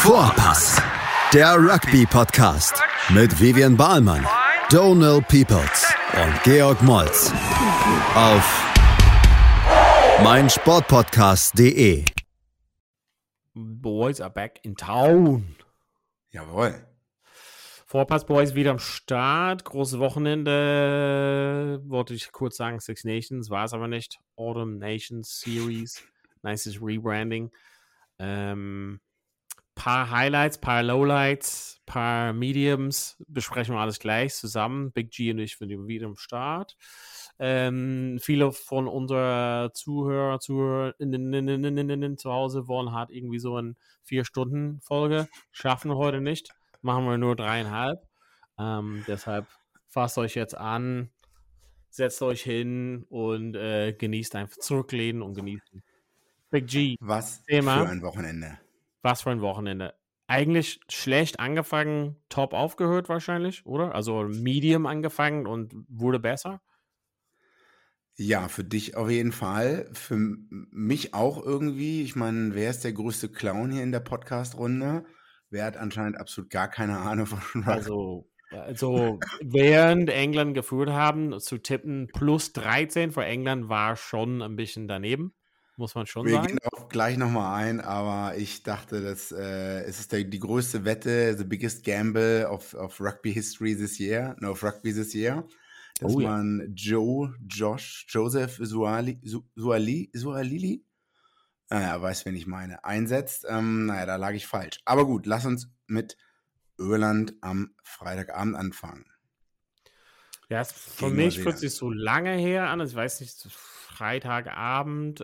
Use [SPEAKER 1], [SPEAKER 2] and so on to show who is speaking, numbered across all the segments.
[SPEAKER 1] Vorpass, der Rugby-Podcast mit Vivian Bahlmann, Donald Peoples und Georg Moltz auf meinsportpodcast.de.
[SPEAKER 2] Boys are back in town.
[SPEAKER 3] Jawohl.
[SPEAKER 2] Vorpass Boys wieder am Start. Großes Wochenende. Wollte ich kurz sagen, Six Nations, war es aber nicht. Autumn Nations Series. Nices Rebranding. Paar Highlights, paar Lowlights, paar Mediums. Besprechen wir alles gleich zusammen. Big G und ich sind wieder am Start. Viele von unserer Zuhörer zu Hause wollen halt irgendwie so eine 4-Stunden-Folge. Schaffen wir heute nicht. Machen wir nur 3,5. Deshalb fasst euch jetzt an, setzt euch hin und genießt einfach zurücklehnen und genießen. Big G.
[SPEAKER 3] Was
[SPEAKER 2] Thema.
[SPEAKER 3] für ein Wochenende.
[SPEAKER 2] Was für ein Wochenende. Eigentlich schlecht angefangen, top aufgehört wahrscheinlich, oder? Also Medium angefangen und wurde besser.
[SPEAKER 3] Ja, für dich auf jeden Fall. Für mich auch irgendwie. Ich meine, wer ist der größte Clown hier in der Podcast-Runde? Wer hat anscheinend absolut gar keine Ahnung von Rugby?
[SPEAKER 2] Also während England geführt haben, zu tippen plus 13 für England war schon ein bisschen daneben, muss man schon sagen.
[SPEAKER 3] Wir gehen auch gleich nochmal ein, aber ich dachte, es ist die größte Wette, the biggest gamble of Rugby history this year, of Rugby this year, dass man Joseph Suaalii, weiß, wen ich meine, einsetzt. Da lag ich falsch. Aber gut, lass uns mit Irland am Freitagabend anfangen.
[SPEAKER 2] Ja, für mich fühlt sich so lange her an, ich weiß nicht, Freitagabend,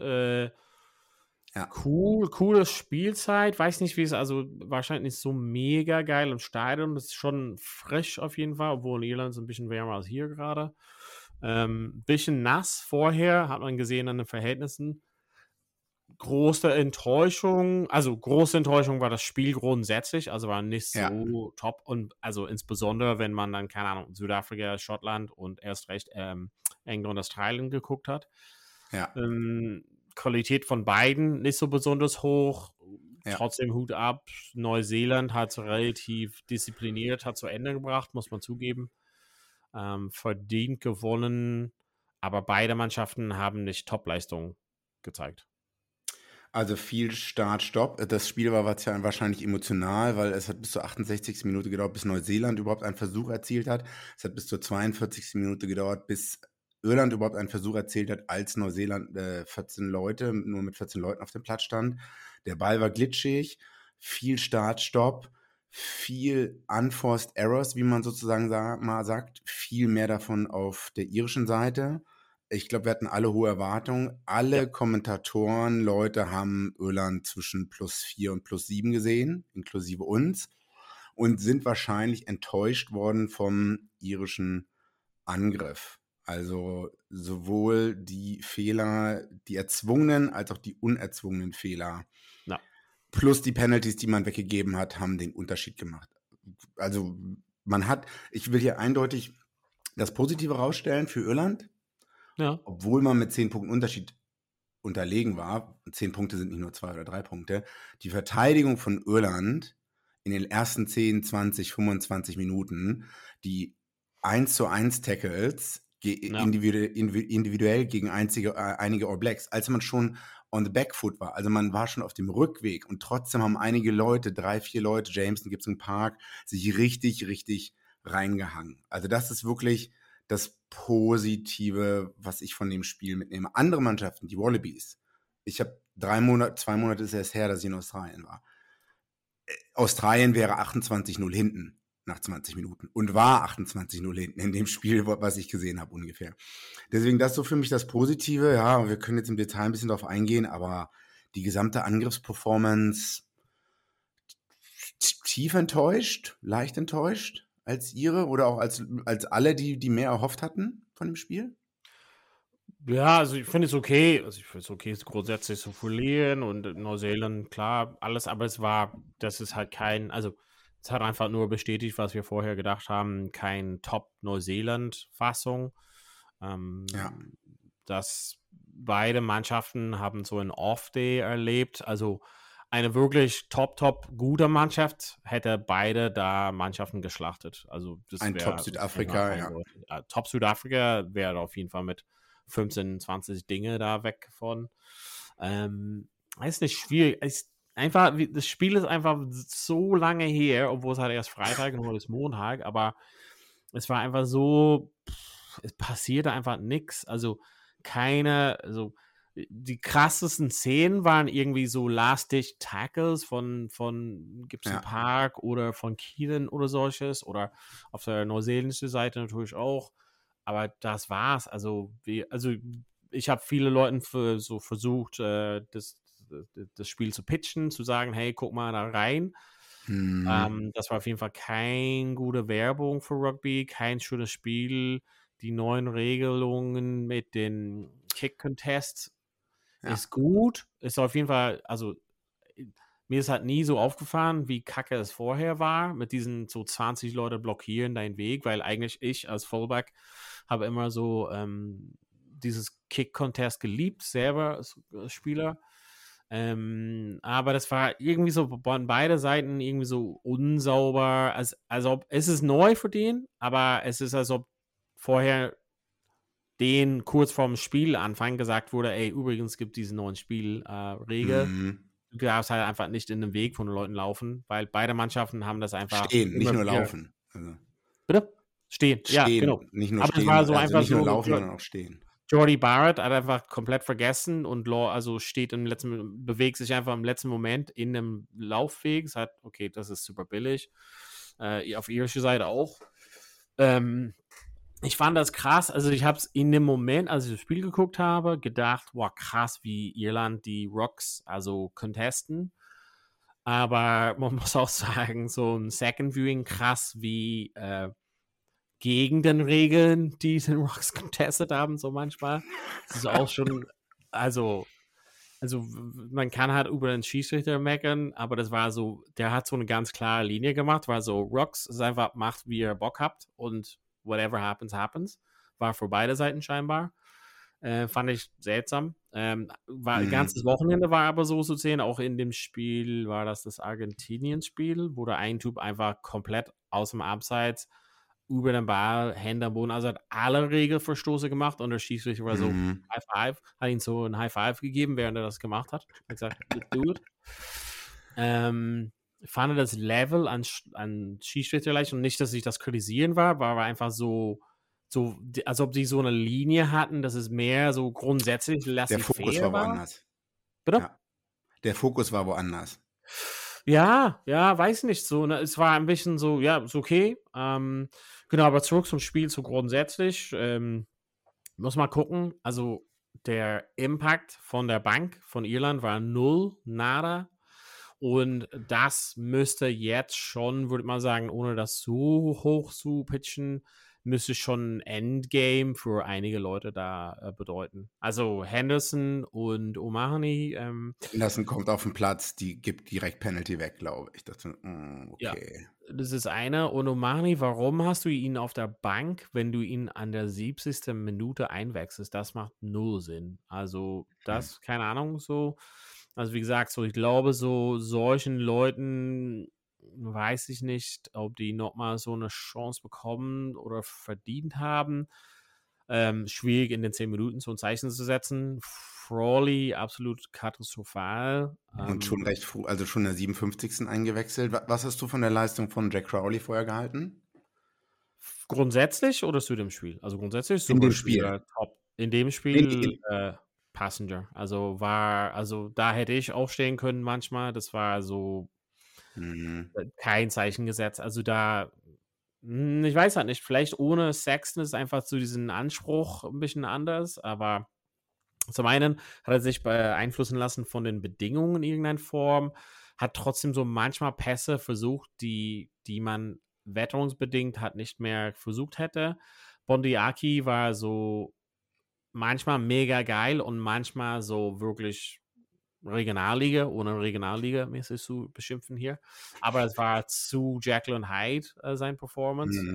[SPEAKER 2] coole Spielzeit, weiß nicht, wie es, also wahrscheinlich nicht so mega geil im Stadion, das ist schon frisch auf jeden Fall, obwohl in Irland ist ein bisschen wärmer als hier gerade. Bisschen nass vorher, hat man gesehen an den Verhältnissen. Große Enttäuschung war das Spiel grundsätzlich, also war nicht so top und also insbesondere, wenn man dann, keine Ahnung, Südafrika, Schottland und erst recht England und Australien geguckt hat.
[SPEAKER 3] Ja.
[SPEAKER 2] Qualität von beiden nicht so besonders hoch, trotzdem Hut ab. Neuseeland hat so relativ diszipliniert, hat zu Ende gebracht, muss man zugeben. Verdient gewonnen, aber beide Mannschaften haben nicht Top-Leistung gezeigt.
[SPEAKER 3] Also viel Start-Stopp. Das Spiel war wahrscheinlich emotional, weil es hat bis zur 68. Minute gedauert, bis Neuseeland überhaupt einen Versuch erzielt hat. Es hat bis zur 42. Minute gedauert, bis Irland überhaupt einen Versuch erzielt hat, als Neuseeland nur mit 14 Leuten auf dem Platz stand. Der Ball war glitschig, viel Start-Stopp, viel Unforced Errors, wie man sozusagen mal sagt, viel mehr davon auf der irischen Seite. Ich glaube, wir hatten alle hohe Erwartungen. Alle Kommentatoren, Leute haben Irland zwischen +4 und +7 gesehen, inklusive uns, und sind wahrscheinlich enttäuscht worden vom irischen Angriff. Also sowohl die Fehler, die erzwungenen, als auch die unerzwungenen Fehler, plus die Penalties, die man weggegeben hat, haben den Unterschied gemacht. Also ich will hier eindeutig das Positive rausstellen für Irland. Ja. Obwohl man mit 10 Punkten Unterschied unterlegen war, 10 Punkte sind nicht nur 2 oder 3 Punkte, die Verteidigung von Irland in den ersten 10, 20, 25 Minuten, die 1:1 Tackles individuell gegen einige All Blacks, als man schon on the back foot war, also man war schon auf dem Rückweg und trotzdem haben einige Leute, 3, 4 Leute, Jameson, Gibson Park, sich richtig, richtig reingehangen. Also das ist wirklich das Positive, was ich von dem Spiel mitnehme. Andere Mannschaften, die Wallabies, ich habe 2 Monate ist erst her, dass ich in Australien war. Australien wäre 28-0 hinten nach 20 Minuten und war 28-0 hinten in dem Spiel, was ich gesehen habe ungefähr. Deswegen das ist so für mich das Positive. Ja, wir können jetzt im Detail ein bisschen drauf eingehen, aber die gesamte Angriffsperformance tief enttäuscht, leicht enttäuscht als ihre oder auch als alle, die mehr erhofft hatten von dem Spiel?
[SPEAKER 2] Ja, also ich finde es okay. Also ich finde es okay, es grundsätzlich zu verlieren und Neuseeland, klar, alles, aber das ist halt es hat einfach nur bestätigt, was wir vorher gedacht haben, kein Top-Neuseeland-Fassung. Dass beide Mannschaften haben so einen Off-Day erlebt, also eine wirklich top gute Mannschaft hätte beide da Mannschaften geschlachtet. Also das
[SPEAKER 3] Ein
[SPEAKER 2] wäre
[SPEAKER 3] Top Südafrika, ja.
[SPEAKER 2] Top Südafrika wäre auf jeden Fall mit 15, 20 Dinge da weg von. Ist nicht schwierig. Einfach, das Spiel ist einfach so lange her, obwohl es halt erst Freitag und heute ist Montag, aber es war einfach so, es passierte einfach nichts. Also die krassesten Szenen waren irgendwie so Last-Ditch-Tackles von Gibson Park oder von Keelan oder solches oder auf der neuseeländischen Seite natürlich auch. Aber das war's. Also ich habe viele Leuten versucht, das Spiel zu pitchen, zu sagen, hey, guck mal da rein. Das war auf jeden Fall keine gute Werbung für Rugby, kein schönes Spiel. Die neuen Regelungen mit den Kick-Contests ist gut. Ist auf jeden Fall, also mir ist halt nie so aufgefallen, wie kacke es vorher war, mit diesen so 20 Leute blockieren deinen Weg, weil eigentlich ich als Fullback habe immer so dieses Kick-Contest geliebt, selber als Spieler. Aber das war irgendwie so von beiden Seiten irgendwie so unsauber, als ob es ist neu für den, aber es ist, als ob vorher den kurz vorm Spielanfang gesagt wurde, ey, übrigens gibt diese neuen Spielregel. Du darfst halt einfach nicht in den Weg von den Leuten laufen, weil beide Mannschaften haben das einfach
[SPEAKER 3] stehen, nicht nur laufen. Also.
[SPEAKER 2] Bitte? Stehen, ja, genau.
[SPEAKER 3] Nicht nur
[SPEAKER 2] aber
[SPEAKER 3] stehen,
[SPEAKER 2] es war so
[SPEAKER 3] also
[SPEAKER 2] einfach
[SPEAKER 3] nicht nur
[SPEAKER 2] so,
[SPEAKER 3] laufen, sondern auch stehen.
[SPEAKER 2] Jordy Barrett hat einfach komplett vergessen und bewegt sich einfach im letzten Moment in einem Laufweg. Sagt, okay, das ist super billig. Auf irische Seite auch. Ich fand das krass. Also ich habe es in dem Moment, als ich das Spiel geguckt habe, gedacht, wow, krass, wie Irland die Rocks also contesten. Aber man muss auch sagen, so ein Second Viewing krass, wie gegen den Regeln, die den Rocks contestet haben, so manchmal. Das ist auch schon, also man kann halt über den Schiedsrichter meckern, aber das war so, der hat so eine ganz klare Linie gemacht, war so, Rocks ist einfach, macht, wie ihr Bock habt und whatever happens, happens. War für beide Seiten scheinbar. Fand ich seltsam. Ganzes Wochenende war aber so zu sehen, auch in dem Spiel war das Argentinien-Spiel, wo der ein Typ einfach komplett aus dem Abseits über den Ball, Hände am Boden, also hat alle Regelverstoße gemacht und der Schiedsrichter war so High Five, hat ihm so ein High Five gegeben, während er das gemacht hat. Hat gesagt, do it. Ich fand das Level an Schiedsrichter leicht und nicht, dass ich das kritisieren war einfach so, als ob sie so eine Linie hatten, dass es mehr so grundsätzlich
[SPEAKER 3] der Fokus war woanders.
[SPEAKER 2] Bitte?
[SPEAKER 3] Ja. Der Fokus war woanders.
[SPEAKER 2] Ja, weiß nicht so. Ne? Es war ein bisschen so, ja, ist okay. Genau, aber zurück zum Spiel, so grundsätzlich. Muss mal gucken. Also der Impact von der Bank von Irland war 0, nada. Und das müsste jetzt schon, würde ich mal sagen, ohne das so hoch zu pitchen, müsste schon ein Endgame für einige Leute da bedeuten. Also Henderson und O'Mahony.
[SPEAKER 3] Henderson kommt auf den Platz, die gibt direkt Penalty weg, glaube ich. Das, okay.
[SPEAKER 2] Ja, das ist einer. Und O'Mahony, warum hast du ihn auf der Bank, wenn du ihn an der 70. Minute einwechselst? Das macht null Sinn. Also das, keine Ahnung, so. Also wie gesagt, so ich glaube, so solchen Leuten weiß ich nicht, ob die nochmal so eine Chance bekommen oder verdient haben. Schwierig in den 10 Minuten so ein Zeichen zu setzen. Frawley absolut katastrophal.
[SPEAKER 3] Und schon recht früh, also schon in der 57. eingewechselt. Was hast du von der Leistung von Jack Crowley vorher gehalten?
[SPEAKER 2] Grundsätzlich oder zu dem Spiel? Also grundsätzlich
[SPEAKER 3] in dem Spiel.
[SPEAKER 2] Top. In dem Spiel Passenger. Also da hätte ich auch stehen können manchmal. Das war so kein Zeichen gesetzt. Also da, ich weiß halt nicht, vielleicht ohne Sexton ist einfach so diesen Anspruch ein bisschen anders, aber zum einen hat er sich beeinflussen lassen von den Bedingungen in irgendeiner Form, hat trotzdem so manchmal Pässe versucht, die man wetterungsbedingt halt nicht mehr versucht hätte. Bondiaki war so manchmal mega geil und manchmal so wirklich Regionalliga, ohne Regionalliga mäßig zu beschimpfen hier. Aber es war zu Jekyll und Hyde sein Performance.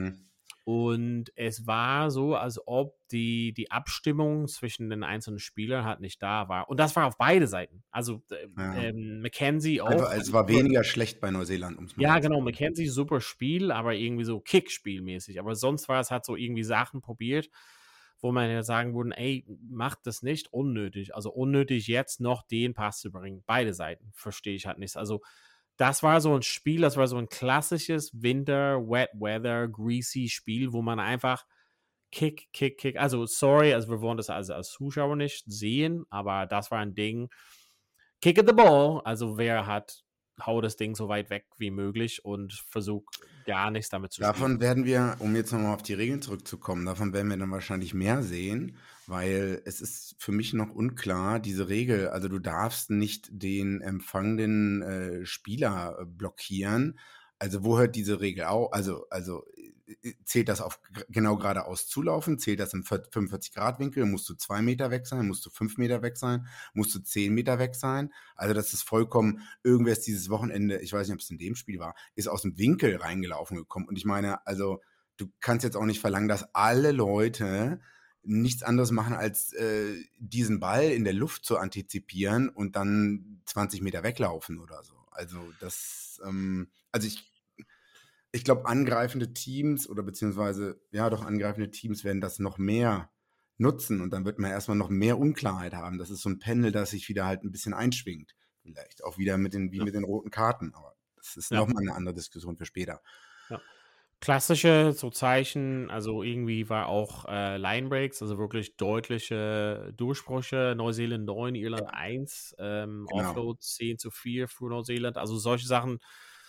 [SPEAKER 2] Und es war so, als ob die Abstimmung zwischen den einzelnen Spielern halt nicht da war. Und das war auf beide Seiten. Also
[SPEAKER 3] Ja.
[SPEAKER 2] Mackenzie
[SPEAKER 3] Also,
[SPEAKER 2] auch.
[SPEAKER 3] es war weniger schlecht bei Neuseeland, um es mal
[SPEAKER 2] Ja,
[SPEAKER 3] so zu
[SPEAKER 2] genau,
[SPEAKER 3] sagen.
[SPEAKER 2] Mackenzie super Spiel, aber irgendwie so Kickspielmäßig. Aber sonst war es halt so irgendwie Sachen probiert, wo man ja sagen würde, ey, macht das nicht unnötig. Also unnötig jetzt noch den Pass zu bringen. Beide Seiten verstehe ich halt nicht. Also das war so ein Spiel, das war so ein klassisches Winter, Wet Weather, Greasy Spiel, wo man einfach Kick. Also sorry, also wir wollen das also als Zuschauer nicht sehen, aber das war ein Ding. Kick at the ball, also wer hat, hau das Ding so weit weg wie möglich und versuch gar nichts damit zu spielen.
[SPEAKER 3] Davon werden wir, um jetzt nochmal auf die Regeln zurückzukommen, davon werden wir dann wahrscheinlich mehr sehen, weil es ist für mich noch unklar, diese Regel, also du darfst nicht den empfangenden Spieler blockieren. Also wo hört diese Regel auf? Also zählt das auf genau geradeaus zulaufen? Zählt das im 45-Grad-Winkel? Musst du 2 Meter weg sein? Musst du 5 Meter weg sein? Musst du 10 Meter weg sein? Also das ist vollkommen, irgendwer ist dieses Wochenende, ich weiß nicht, ob es in dem Spiel war, ist aus dem Winkel reingelaufen gekommen. Und ich meine, also du kannst jetzt auch nicht verlangen, dass alle Leute nichts anderes machen, als diesen Ball in der Luft zu antizipieren und dann 20 Meter weglaufen oder so. Also das, also ich glaube, angreifende Teams oder beziehungsweise, ja doch, angreifende Teams werden das noch mehr nutzen und dann wird man erstmal noch mehr Unklarheit haben. Das ist so ein Pendel, das sich wieder halt ein bisschen einschwingt. Vielleicht auch wieder mit den roten Karten. Aber das ist nochmal eine andere Diskussion für später.
[SPEAKER 2] Ja. Klassische so Zeichen, also irgendwie war auch Line Breaks, also wirklich deutliche Durchbrüche. Neuseeland 9, Irland 1, Offload 10-4 für Neuseeland. Also solche Sachen.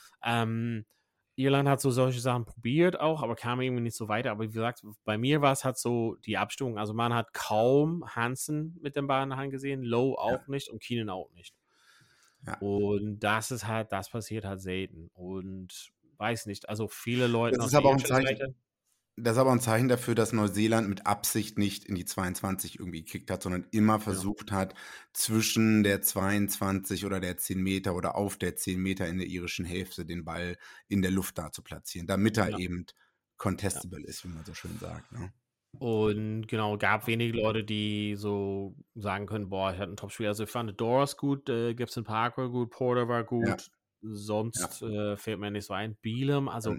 [SPEAKER 2] Irland hat so solche Sachen probiert auch, aber kam irgendwie nicht so weiter. Aber wie gesagt, bei mir war es halt so die Abstimmung. Also man hat kaum Hansen mit dem Ball in der Hand gesehen, Lowe auch nicht und Keenan auch nicht.
[SPEAKER 3] Ja.
[SPEAKER 2] Und das ist halt, das passiert halt selten. Und weiß nicht, also viele Leute
[SPEAKER 3] Das ist aber auch ein Zeichen. Das ist aber ein Zeichen dafür, dass Neuseeland mit Absicht nicht in die 22 irgendwie gekickt hat, sondern immer versucht hat, zwischen der 22 oder der 10 Meter oder auf der 10 Meter in der irischen Hälfte den Ball in der Luft da zu platzieren, damit er eben contestable ist, wie man so schön sagt. Ne?
[SPEAKER 2] Und genau, gab wenige Leute, die so sagen können, boah, ich hatte ein Top-Spiel. Also ich fand Doris gut, Gibson Parker gut, Porter war gut, sonst fällt mir nicht so ein. Bealham, also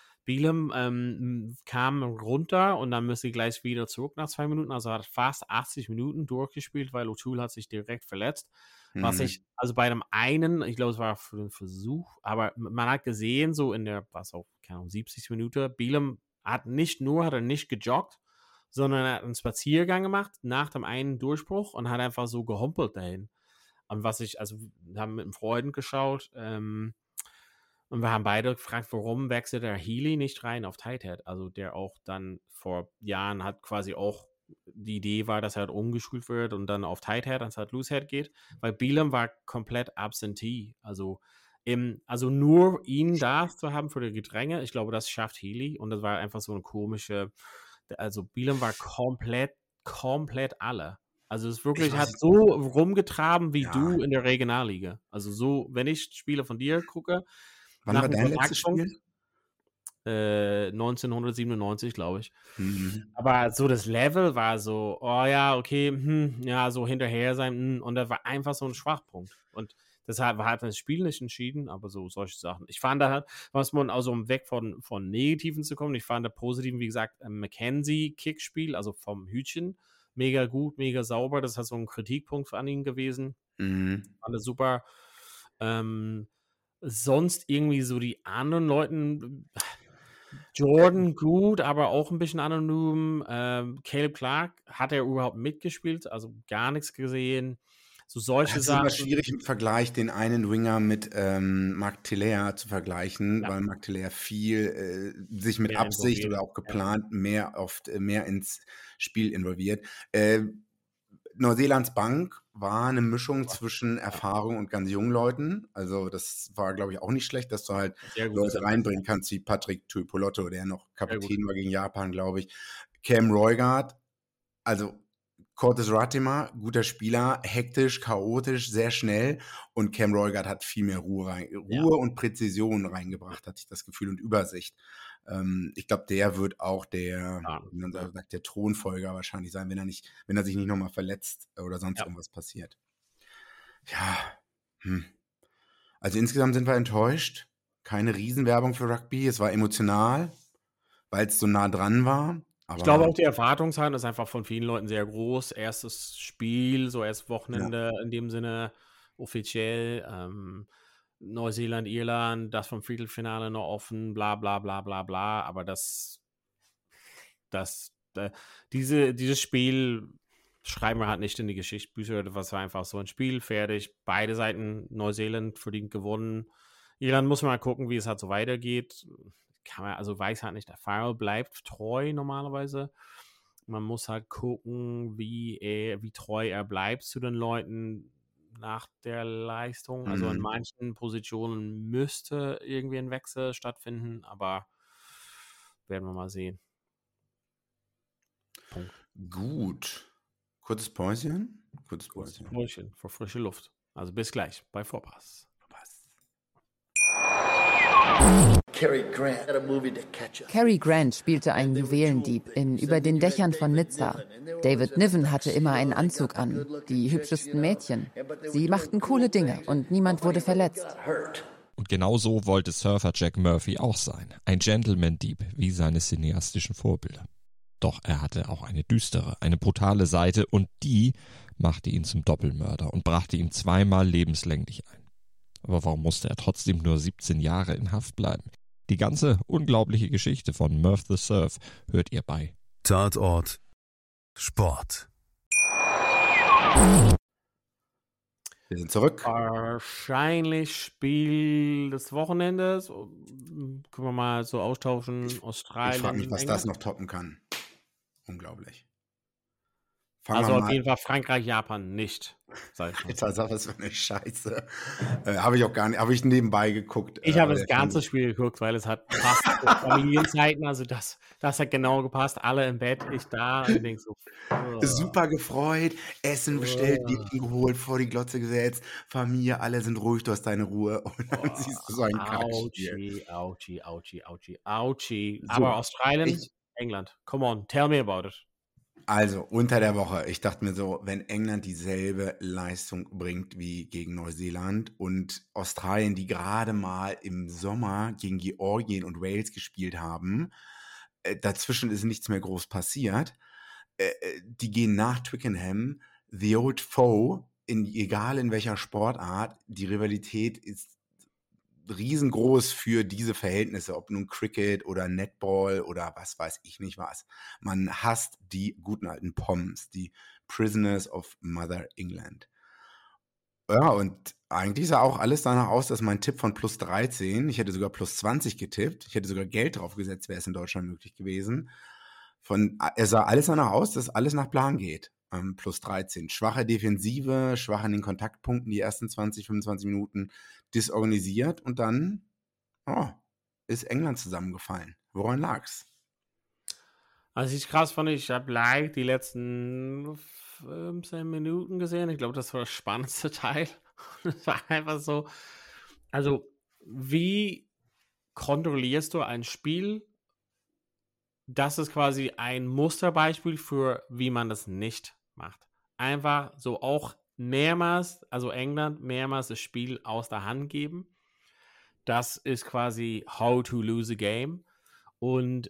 [SPEAKER 2] Bealham kam runter und dann müsste gleich wieder zurück nach 2 Minuten. Also hat fast 80 Minuten durchgespielt, weil O'Toole hat sich direkt verletzt. Was ich, also bei dem einen, ich glaube, es war für den Versuch, aber man hat gesehen, so in der, was auch, keine Ahnung, 70. Minute, Bealham hat er nicht gejoggt, sondern er hat einen Spaziergang gemacht nach dem einen Durchbruch und hat einfach so gehumpelt dahin. Und was ich, also wir haben mit einem Freund geschaut, und wir haben beide gefragt, warum wechselt der Healy nicht rein auf Tight Head? Also der auch dann vor Jahren hat quasi auch, die Idee war, dass er halt umgeschult wird und dann auf Tight Head anstatt Loose Head geht, weil Bealham war komplett absentee. Also nur ihn da zu haben für die Gedränge, ich glaube, das schafft Healy und das war einfach so eine komische, also Bealham war komplett alle. Also es wirklich hat so rumgetraben wie du in der Regionalliga. Also so, wenn ich Spiele von dir gucke,
[SPEAKER 3] wann war dein letztes Spiel?
[SPEAKER 2] 1997, glaube ich. Aber so das Level war so, oh ja, okay, ja, so hinterher sein, und da war einfach so ein Schwachpunkt. Und deshalb war halt das Spiel nicht entschieden, aber so solche Sachen. Ich fand da halt, was man, also um weg von Negativen zu kommen, ich fand da Positiven, wie gesagt, Mackenzie-Kickspiel, also vom Hütchen, mega gut, mega sauber, das hat so ein Kritikpunkt an ihn gewesen. Fand das super. Sonst irgendwie so die anderen Leuten, Jordan gut, aber auch ein bisschen anonym. Caleb Clark, hat er überhaupt mitgespielt? Also gar nichts gesehen. So solche Sachen.
[SPEAKER 3] Es ist immer schwierig im Vergleich, den einen Winger mit Marc Telair zu vergleichen, weil Marc Telair viel sich mit Absicht oder auch geplant mehr ins Spiel involviert. Neuseelands Bank war eine Mischung zwischen Erfahrung und ganz jungen Leuten. Also das war, glaube ich, auch nicht schlecht, dass du halt Leute reinbringen kannst, wie Patrick Tuipolotto, der noch Kapitän war gegen Japan, glaube ich. Cam Roigard, also Curtis Ratimer, guter Spieler, hektisch, chaotisch, sehr schnell. Und Cam Roigard hat viel mehr Ruhe und Präzision reingebracht, hatte ich das Gefühl, und Übersicht. Ich glaube, der wird auch der Thronfolger wahrscheinlich sein, wenn er sich nicht nochmal verletzt oder sonst irgendwas passiert. Ja, Also insgesamt sind wir enttäuscht. Keine Riesenwerbung für Rugby. Es war emotional, weil es so nah dran war. Aber
[SPEAKER 2] ich glaube auch, die Erwartungshaltung ist einfach von vielen Leuten sehr groß. Erstes Spiel, so erstes Wochenende in dem Sinne offiziell. Neuseeland, Irland, das vom Viertelfinale noch offen, bla bla bla bla bla. Aber dieses Spiel schreiben wir halt nicht in die Geschichtsbücher. Das war einfach so ein Spiel, fertig. Beide Seiten, Neuseeland verdient gewonnen. Irland muss mal gucken, wie es halt so weitergeht. Weiß halt nicht, der Fahrer bleibt treu normalerweise. Man muss halt gucken, wie treu er bleibt zu den Leuten nach der Leistung. Also in manchen Positionen müsste irgendwie ein Wechsel stattfinden, aber werden wir mal sehen. Punkt.
[SPEAKER 3] Gut. Kurzes Päuschen.
[SPEAKER 2] Päuschen für frische Luft. Also bis gleich bei Vorpass.
[SPEAKER 4] Cary Grant spielte einen Juwelendieb in Über den Dächern von Nizza. David Niven hatte immer einen Anzug an, die hübschesten Mädchen. Sie machten coole Dinge und niemand wurde verletzt.
[SPEAKER 5] Und genau so wollte Surfer Jack Murphy auch sein. Ein Gentleman-Dieb wie seine cineastischen Vorbilder. Doch er hatte auch eine düstere, eine brutale Seite und die machte ihn zum Doppelmörder und brachte ihm 2-mal lebenslänglich ein. Aber warum musste er trotzdem nur 17 Jahre in Haft bleiben? Die ganze unglaubliche Geschichte von Murph the Surf hört ihr bei
[SPEAKER 1] Tatort Sport.
[SPEAKER 3] Wir sind zurück.
[SPEAKER 2] Wahrscheinlich Spiel des Wochenendes. Können wir mal so austauschen. Australien.
[SPEAKER 3] Ich frage mich, was das noch toppen kann. Unglaublich.
[SPEAKER 2] Also auf jeden Fall Frankreich, Japan nicht.
[SPEAKER 3] Alter, was für eine Scheiße. Habe ich auch gar nicht, habe ich nebenbei geguckt.
[SPEAKER 2] Ich habe das ganze Spiel geguckt, weil es hat passt. Familienzeiten, also das hat genau gepasst. Alle im Bett, ich da und denk so.
[SPEAKER 3] Super gefreut, Essen bestellt, Bierchen geholt, vor die Glotze gesetzt, Familie, alle sind ruhig, du hast deine Ruhe und dann siehst du so ein Kackspiel.
[SPEAKER 2] Ouchie. Aber Australien, England, come on, tell me about it.
[SPEAKER 3] Also, unter der Woche, ich dachte mir so, wenn England dieselbe Leistung bringt wie gegen Neuseeland und Australien, die gerade mal im Sommer gegen Georgien und Wales gespielt haben, dazwischen ist nichts mehr groß passiert, die gehen nach Twickenham, the old foe, egal in welcher Sportart, die Rivalität ist riesengroß für diese Verhältnisse, ob nun Cricket oder Netball oder was weiß ich nicht was. Man hasst die guten alten Poms, die Prisoners of Mother England. Ja, und eigentlich sah auch alles danach aus, dass mein Tipp von plus 13, ich hätte sogar plus 20 getippt, ich hätte sogar Geld drauf gesetzt, wäre es in Deutschland möglich gewesen. Es sah alles danach aus, dass alles nach Plan geht. Plus 13. Schwache Defensive, schwach an den Kontaktpunkten die ersten 20, 25 Minuten disorganisiert und dann ist England zusammengefallen. Woran lag's?
[SPEAKER 2] Also ich krass fand, ich habe live die letzten 15 Minuten gesehen. Ich glaube, das war das spannendste Teil. Es war einfach so, also wie kontrollierst du ein Spiel? Das ist quasi ein Musterbeispiel für, wie man das nicht macht. Einfach so auch mehrmals, also England mehrmals das Spiel aus der Hand geben. Das ist quasi how to lose a game. Und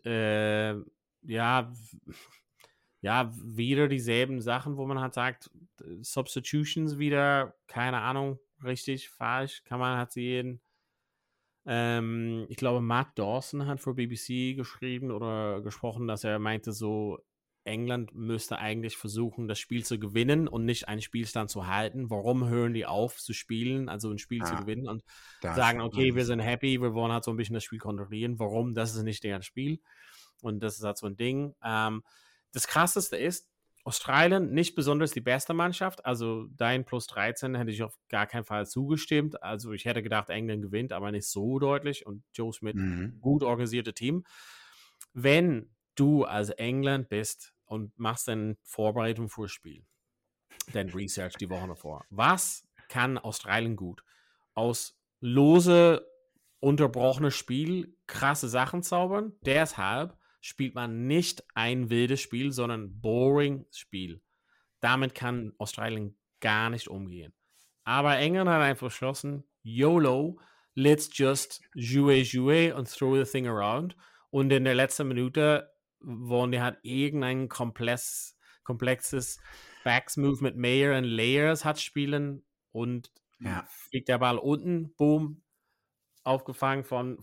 [SPEAKER 2] wieder dieselben Sachen, wo man halt sagt, Substitutions wieder, keine Ahnung, richtig, falsch, kann man halt sehen. Ich glaube, Matt Dawson hat für BBC geschrieben oder gesprochen, dass er meinte so, England müsste eigentlich versuchen, das Spiel zu gewinnen und nicht einen Spielstand zu halten. Warum hören die auf zu spielen, also ein Spiel zu gewinnen und sagen, okay, wir sind happy, wir wollen halt so ein bisschen das Spiel kontrollieren. Warum? Das ist nicht deren Spiel. Und das ist halt so ein Ding. Das Krasseste ist, Australien nicht besonders die beste Mannschaft, also dein plus 13 hätte ich auf gar keinen Fall zugestimmt, also ich hätte gedacht, England gewinnt, aber nicht so deutlich und Joe Smith, gut organisierte Team. Wenn du als England bist und machst eine Vorbereitung fürs Spiel, dann Research die Woche davor. Was kann Australien gut? Aus lose unterbrochenes Spiel krasse Sachen zaubern. Deshalb spielt man nicht ein wildes Spiel, sondern ein boring Spiel. Damit kann Australien gar nicht umgehen. Aber England hat einfach beschlossen, YOLO, let's just jouer und throw the thing around. Und in der letzten Minute wollen die halt irgendein komplexes Backs-Move mit Mayer und Layers hat spielen und fliegt der Ball unten, boom, aufgefangen von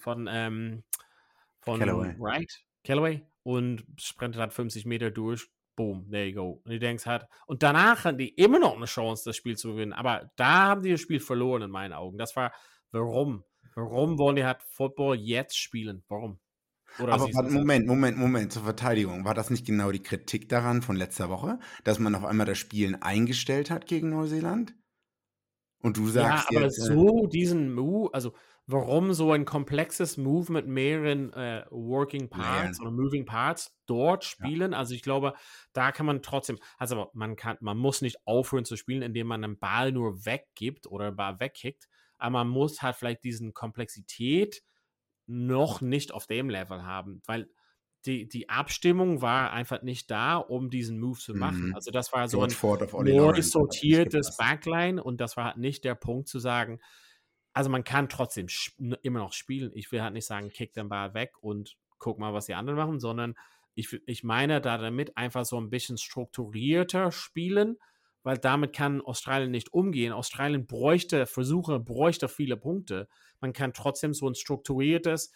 [SPEAKER 2] Callaway und sprintet halt 50 Meter durch, boom, there you go. Und du denkst halt, und danach hatten die immer noch eine Chance, das Spiel zu gewinnen, aber da haben die das Spiel verloren in meinen Augen. Das war, warum? Warum wollen die halt Football jetzt spielen? Warum?
[SPEAKER 3] Oder aber Moment, zur Verteidigung. War das nicht genau die Kritik daran von letzter Woche, dass man auf einmal das Spielen eingestellt hat gegen Neuseeland? Und du sagst
[SPEAKER 2] ja, aber jetzt, so diesen Move, also warum so ein komplexes Move mit mehreren Working Parts oder Moving Parts dort spielen? Also ich glaube, da kann man trotzdem, also man muss nicht aufhören zu spielen, indem man einen Ball nur weggibt oder einen Ball wegkickt, aber man muss halt vielleicht diesen Komplexität noch nicht auf dem Level haben, weil die Abstimmung war einfach nicht da, um diesen Move zu machen. Also das war so ein neu sortiertes Backline und das war halt nicht der Punkt zu sagen, also man kann trotzdem immer noch spielen. Ich will halt nicht sagen, kick den Ball weg und guck mal, was die anderen machen, sondern ich meine da damit einfach so ein bisschen strukturierter spielen, weil damit kann Australien nicht umgehen. Australien bräuchte viele Punkte. Man kann trotzdem so ein strukturiertes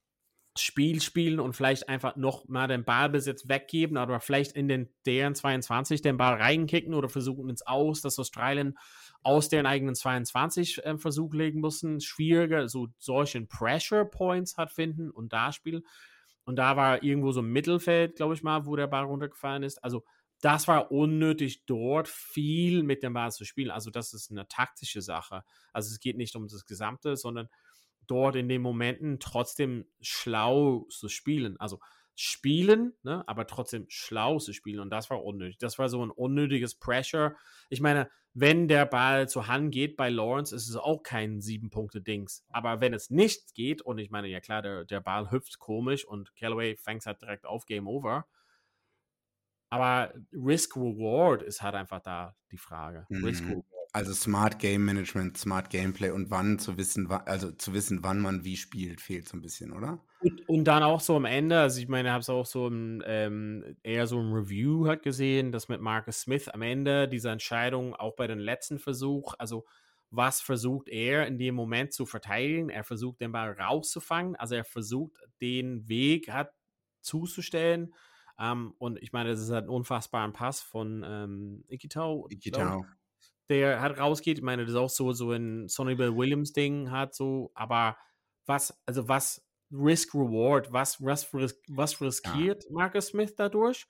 [SPEAKER 2] Spiel spielen und vielleicht einfach noch mal den Ballbesitz weggeben, aber vielleicht in deren 22 den Ball reinkicken oder versuchen ins Aus, dass Australien aus deren eigenen 22 Versuch legen müssen, schwieriger, so solchen Pressure Points hat finden und da spielen. Und da war irgendwo so ein Mittelfeld, glaube ich mal, wo der Ball runtergefallen ist. Also das war unnötig, dort viel mit dem Ball zu spielen. Also das ist eine taktische Sache. Also es geht nicht um das Gesamte, sondern dort in den Momenten trotzdem schlau zu spielen. Also spielen, ne, aber trotzdem schlau zu spielen. Und das war unnötig. Das war so ein unnötiges Pressure. Ich meine, wenn der Ball zur Hand geht bei Lawrence, ist es auch kein 7-Punkte-Dings. Aber wenn es nicht geht, und ich meine, ja klar, der Ball hüpft komisch und Callaway fängt halt direkt auf Game Over. Aber Risk-Reward ist halt einfach da die Frage. Risk-Reward.
[SPEAKER 3] Also Smart Game Management, Smart Gameplay und wann zu wissen, wann man wie spielt, fehlt so ein bisschen, oder?
[SPEAKER 2] Und dann auch so am Ende, also ich meine, ich habe es auch so eher so im Review halt gesehen, dass mit Marcus Smith am Ende diese Entscheidung auch bei den letzten Versuch, also was versucht er in dem Moment zu verteidigen? Er versucht den Ball rauszufangen, also er versucht den Weg halt zuzustellen. Und ich meine, das ist halt ein unfassbarer Pass von Ikitau. Der halt rausgeht. Ich meine, das ist auch so ein Sonny Bill Williams Ding hat so, aber was Risk-Reward, was riskiert Marcus Smith dadurch?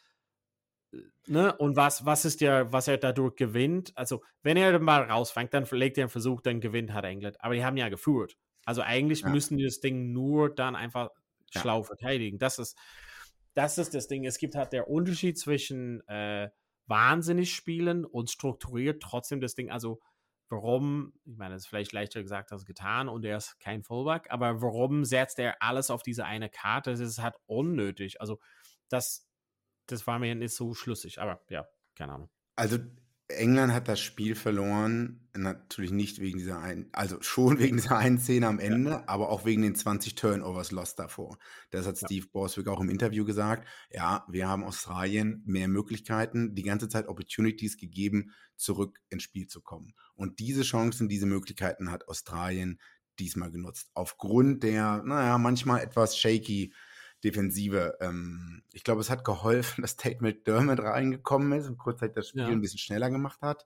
[SPEAKER 2] Ne? Und was er dadurch gewinnt? Also, wenn er den Ball rausfängt, dann legt er einen Versuch, dann gewinnt hat England. Aber die haben ja geführt. Also eigentlich müssen die das Ding nur dann einfach schlau verteidigen. Das ist das Ding. Es gibt halt der Unterschied zwischen wahnsinnig spielen und strukturiert trotzdem das Ding. Also warum, ich meine, das ist vielleicht leichter gesagt als getan und er ist kein Fullback, aber warum setzt er alles auf diese eine Karte? Das ist halt unnötig. Also das war mir nicht so schlüssig, aber ja, keine Ahnung.
[SPEAKER 3] Also England hat das Spiel verloren, natürlich nicht wegen dieser schon wegen dieser einen Szene am Ende, aber auch wegen den 20 Turnovers lost davor. Das hat Steve Borswick auch im Interview gesagt. Ja, wir haben Australien mehr Möglichkeiten, die ganze Zeit Opportunities gegeben, zurück ins Spiel zu kommen. Und diese Chancen, diese Möglichkeiten hat Australien diesmal genutzt. Aufgrund der, manchmal etwas shaky Defensive. Ich glaube, es hat geholfen, dass Tate McDermott reingekommen ist und kurzzeitig das Spiel ein bisschen schneller gemacht hat.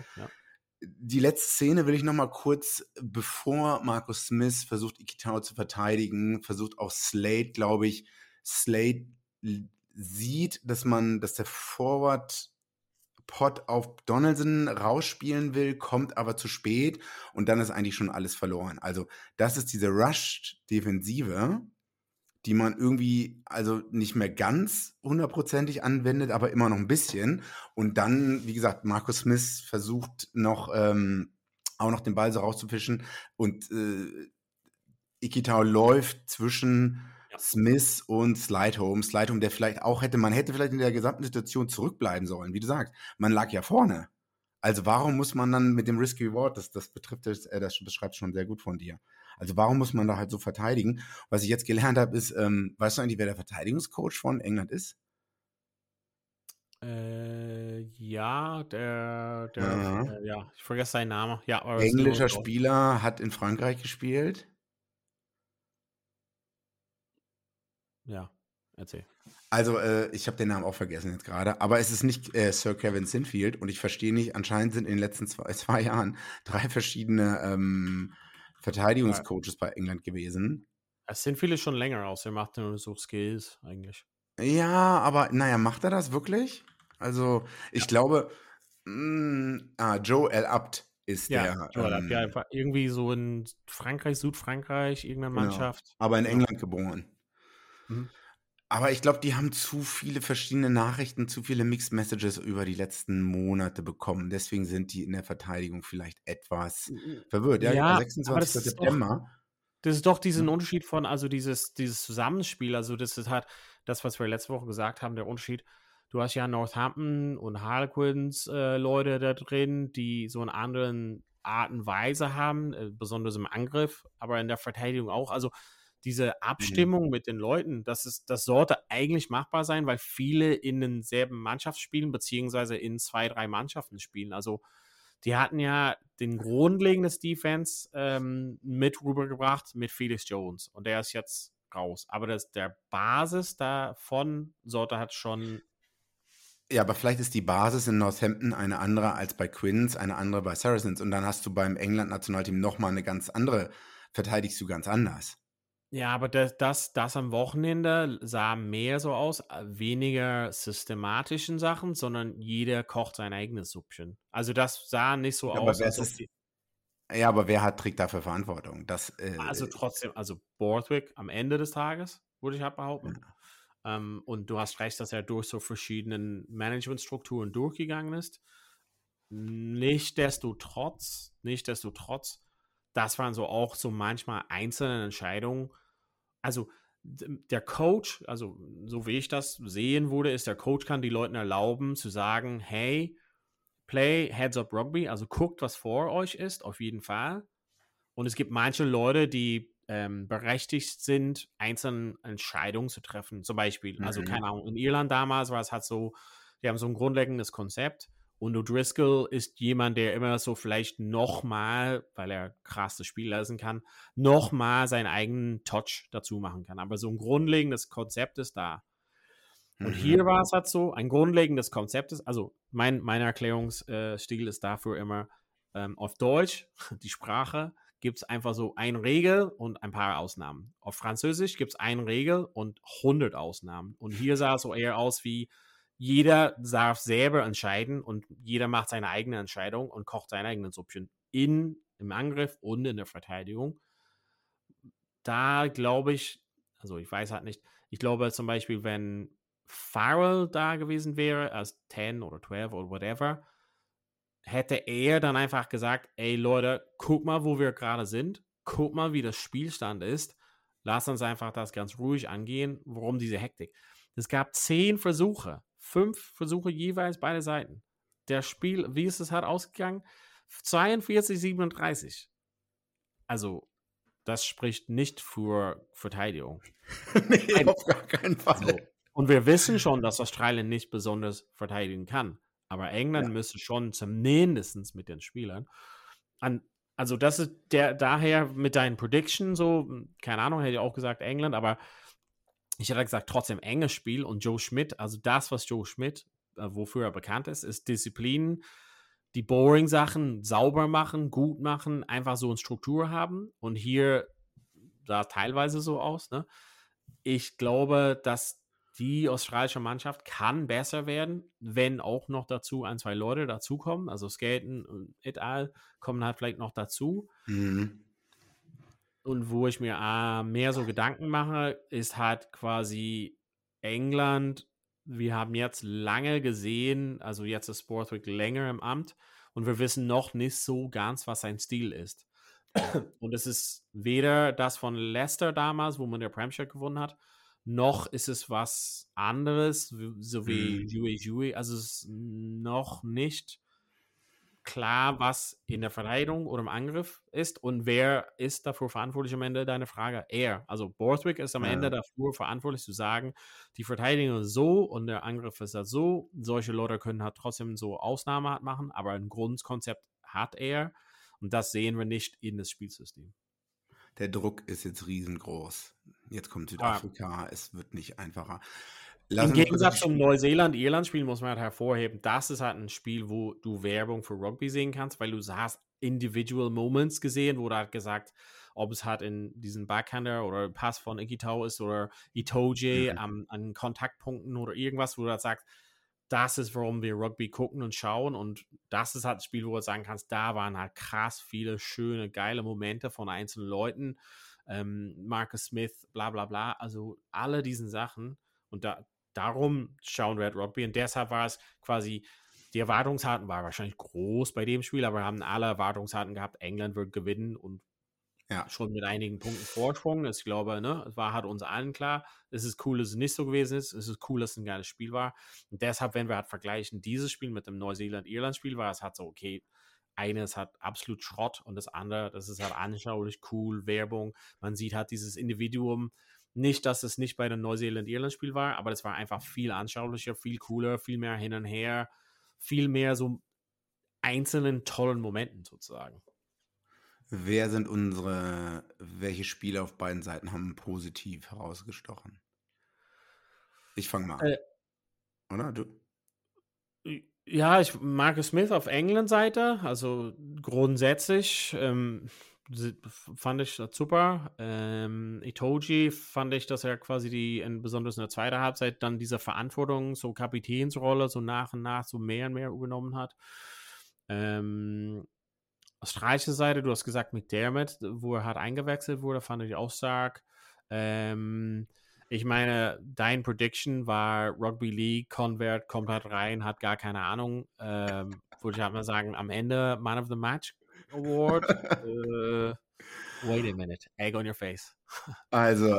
[SPEAKER 3] Die letzte Szene will ich noch mal kurz, bevor Marcus Smith versucht, Ikitau zu verteidigen, versucht auch Slade, glaube ich, sieht, dass der Forward-Pot auf Donaldson rausspielen will, kommt aber zu spät und dann ist eigentlich schon alles verloren. Also das ist diese Rushed-Defensive, die man irgendwie also nicht mehr ganz hundertprozentig anwendet, aber immer noch ein bisschen. Und dann, wie gesagt, Marcus Smith versucht noch auch noch den Ball so rauszufischen. Und Ikitau läuft zwischen Smith und Slideholm. Slideholm, der vielleicht auch man hätte vielleicht in der gesamten Situation zurückbleiben sollen. Wie du sagst, man lag ja vorne. Also warum muss man dann mit dem Risk Reward, das betrifft das beschreibt schon sehr gut von dir. Also warum muss man da halt so verteidigen? Was ich jetzt gelernt habe, ist, weißt du eigentlich, wer der Verteidigungscoach von England ist?
[SPEAKER 2] Ja, ich vergesse seinen Namen. Ja, aber
[SPEAKER 3] Englischer Spieler, hat in Frankreich gespielt.
[SPEAKER 2] Ja, erzähl.
[SPEAKER 3] Also, ich habe den Namen auch vergessen jetzt gerade, aber es ist nicht Sir Kevin Sinfield und ich verstehe nicht, anscheinend sind in den letzten zwei Jahren 3 verschiedene Verteidigungscoaches bei England gewesen.
[SPEAKER 2] Es sind viele schon länger aus, er macht nur so Skills eigentlich.
[SPEAKER 3] Ja, aber naja, macht er das wirklich? Also, ich glaube, Joe El Abd ist der.
[SPEAKER 2] Joel Abt, ja, einfach irgendwie so in Frankreich, Südfrankreich, irgendeine Mannschaft.
[SPEAKER 3] Aber in England geboren.
[SPEAKER 2] Mhm.
[SPEAKER 3] Aber ich glaube, die haben zu viele verschiedene Nachrichten, zu viele Mixed Messages über die letzten Monate bekommen. Deswegen sind die in der Verteidigung vielleicht etwas verwirrt. Ja, 26. September.
[SPEAKER 2] Das ist doch diesen Unterschied von, also dieses Zusammenspiel, also das ist halt das, was wir letzte Woche gesagt haben, der Unterschied. Du hast ja Northampton und Harlequins Leute da drin, die so eine andere Art und Weise haben, besonders im Angriff, aber in der Verteidigung auch. Also diese Abstimmung mit den Leuten, das sollte eigentlich machbar sein, weil viele in denselben Mannschaft spielen, beziehungsweise in 2, 3 Mannschaften spielen. Also die hatten ja den grundlegenden Defense mit rübergebracht mit Felix Jones und der ist jetzt raus. Aber der Basis davon sollte halt schon.
[SPEAKER 3] Ja, aber vielleicht ist die Basis in Northampton eine andere als bei Quins, eine andere bei Saracens und dann hast du beim England-Nationalteam nochmal eine ganz andere, verteidigst du ganz anders.
[SPEAKER 2] Ja, aber das am Wochenende sah mehr so aus, weniger systematischen Sachen, sondern jeder kocht sein eigenes Süppchen. Also das sah nicht so aus.
[SPEAKER 3] Aber wer trägt dafür Verantwortung?
[SPEAKER 2] Also trotzdem, also Borthwick am Ende des Tages, würde ich halt behaupten. Ja. Und du hast recht, dass er durch so verschiedenen Managementstrukturen durchgegangen ist. Nichtsdestotrotz, das waren so auch so manchmal einzelne Entscheidungen. Also der Coach, also so wie ich das sehen würde, ist, der Coach kann die Leuten erlauben zu sagen, hey, play Heads-Up Rugby, also guckt, was vor euch ist, auf jeden Fall. Und es gibt manche Leute, die berechtigt sind, einzelne Entscheidungen zu treffen. Zum Beispiel, also keine Ahnung, in Irland damals war es halt so, die haben so ein grundlegendes Konzept. Und O'Driscoll ist jemand, der immer so vielleicht nochmal, weil er krass das Spiel lesen kann, nochmal seinen eigenen Touch dazu machen kann. Aber so ein grundlegendes Konzept ist da. Und hier war es halt so, ein grundlegendes Konzept ist, also mein Erklärungsstil ist dafür immer auf Deutsch, die Sprache, gibt es einfach so eine Regel und ein paar Ausnahmen. Auf Französisch gibt es eine Regel und 100 Ausnahmen. Und hier sah es so eher aus wie, jeder darf selber entscheiden und jeder macht seine eigene Entscheidung und kocht seine eigenen Süppchen im Angriff und in der Verteidigung. Da glaube ich, also ich weiß halt nicht, ich glaube zum Beispiel, wenn Farrell da gewesen wäre, als 10 oder 12 oder whatever, hätte er dann einfach gesagt, ey Leute, guck mal, wo wir gerade sind, guck mal, wie das Spielstand ist, lass uns einfach das ganz ruhig angehen, warum diese Hektik. Es gab 10 Versuche, 5 Versuche jeweils beide Seiten. Der Spiel, wie ist es halt ausgegangen? 42-37. Also, das spricht nicht für Verteidigung.
[SPEAKER 3] Nee, auf gar keinen Fall.
[SPEAKER 2] So. Und wir wissen schon, dass Australien nicht besonders verteidigen kann. Aber England müsste schon zumindest mit den Spielern. Also, das ist daher mit deinen Predictions so, keine Ahnung, hätte ich auch gesagt England, aber ich hätte gesagt, trotzdem enges Spiel und Joe Schmidt, also das, was Joe Schmidt, wofür er bekannt ist Disziplin, die Boring-Sachen sauber machen, gut machen, einfach so eine Struktur haben. Und hier sah es teilweise so aus. Ne? Ich glaube, dass die australische Mannschaft kann besser werden, wenn auch noch dazu 1, 2 Leute dazukommen. Also Skelton und et al. Kommen halt vielleicht noch dazu. Und wo ich mir mehr so Gedanken mache, ist halt quasi England. Wir haben jetzt lange gesehen, also jetzt ist Borthwick länger im Amt und wir wissen noch nicht so ganz, was sein Stil ist. Und es ist weder das von Leicester damals, wo man der Premiership gewonnen hat, noch ist es was anderes, so wie Jouet. Also es ist noch nicht klar, was in der Verteidigung oder im Angriff ist und wer ist dafür verantwortlich am Ende, deine Frage? Er. Also Borthwick ist am Ende dafür verantwortlich zu sagen, die Verteidigung ist so und der Angriff ist halt so. Solche Leute können halt trotzdem so Ausnahme machen, aber ein Grundkonzept hat er und das sehen wir nicht in das Spielsystem.
[SPEAKER 3] Der Druck ist jetzt riesengroß. Jetzt kommt Südafrika, es wird nicht einfacher.
[SPEAKER 2] Im Gegensatz zum Neuseeland-Irland-Spiel muss man halt hervorheben, das ist halt ein Spiel, wo du Werbung für Rugby sehen kannst, weil du hast Individual Moments gesehen, wo du halt gesagt, ob es halt in diesem Backhander oder Pass von Ikitau ist oder Itoje an Kontaktpunkten oder irgendwas, wo du halt sagst, das ist, warum wir Rugby gucken und schauen und das ist halt ein Spiel, wo du sagen kannst, da waren halt krass viele schöne, geile Momente von einzelnen Leuten, Marcus Smith, bla bla bla, also alle diesen Sachen und darum schauen wir Rugby und deshalb war es quasi, die Erwartungshaltung war wahrscheinlich groß bei dem Spiel, aber wir haben alle Erwartungshaltung gehabt, England wird gewinnen und schon mit einigen Punkten Vorsprung. Ich glaube, es war halt uns allen klar, es ist cool, dass es nicht so gewesen ist, es ist cool, dass es ein geiles Spiel war und deshalb, wenn wir halt vergleichen, dieses Spiel mit dem Neuseeland-Irland-Spiel war es halt so, okay, eines hat absolut Schrott und das andere, das ist halt anschaulich, cool, Werbung, man sieht halt dieses Individuum. Nicht, dass es nicht bei dem Neuseeland-Irland-Spiel war, aber es war einfach viel anschaulicher, viel cooler, viel mehr hin und her, viel mehr so einzelnen tollen Momenten sozusagen.
[SPEAKER 3] Welche Spiele auf beiden Seiten haben positiv herausgestochen? Ich fange mal an. Oder? Du?
[SPEAKER 2] Ja, ich Marcus Smith auf England-Seite, also grundsätzlich fand ich das super. Itoje fand ich, dass er quasi besonders in der zweiten Halbzeit dann diese Verantwortung, so Kapitänsrolle, so nach und nach so mehr und mehr übernommen hat. Australische Seite, du hast gesagt McDermott, wo er halt eingewechselt wurde, fand ich auch stark. Ich meine, dein Prediction war Rugby League, Convert kommt halt rein, hat gar keine Ahnung. Würde ich halt mal sagen, am Ende Man of the Match Award. Wait a minute, egg on your face.
[SPEAKER 3] Also,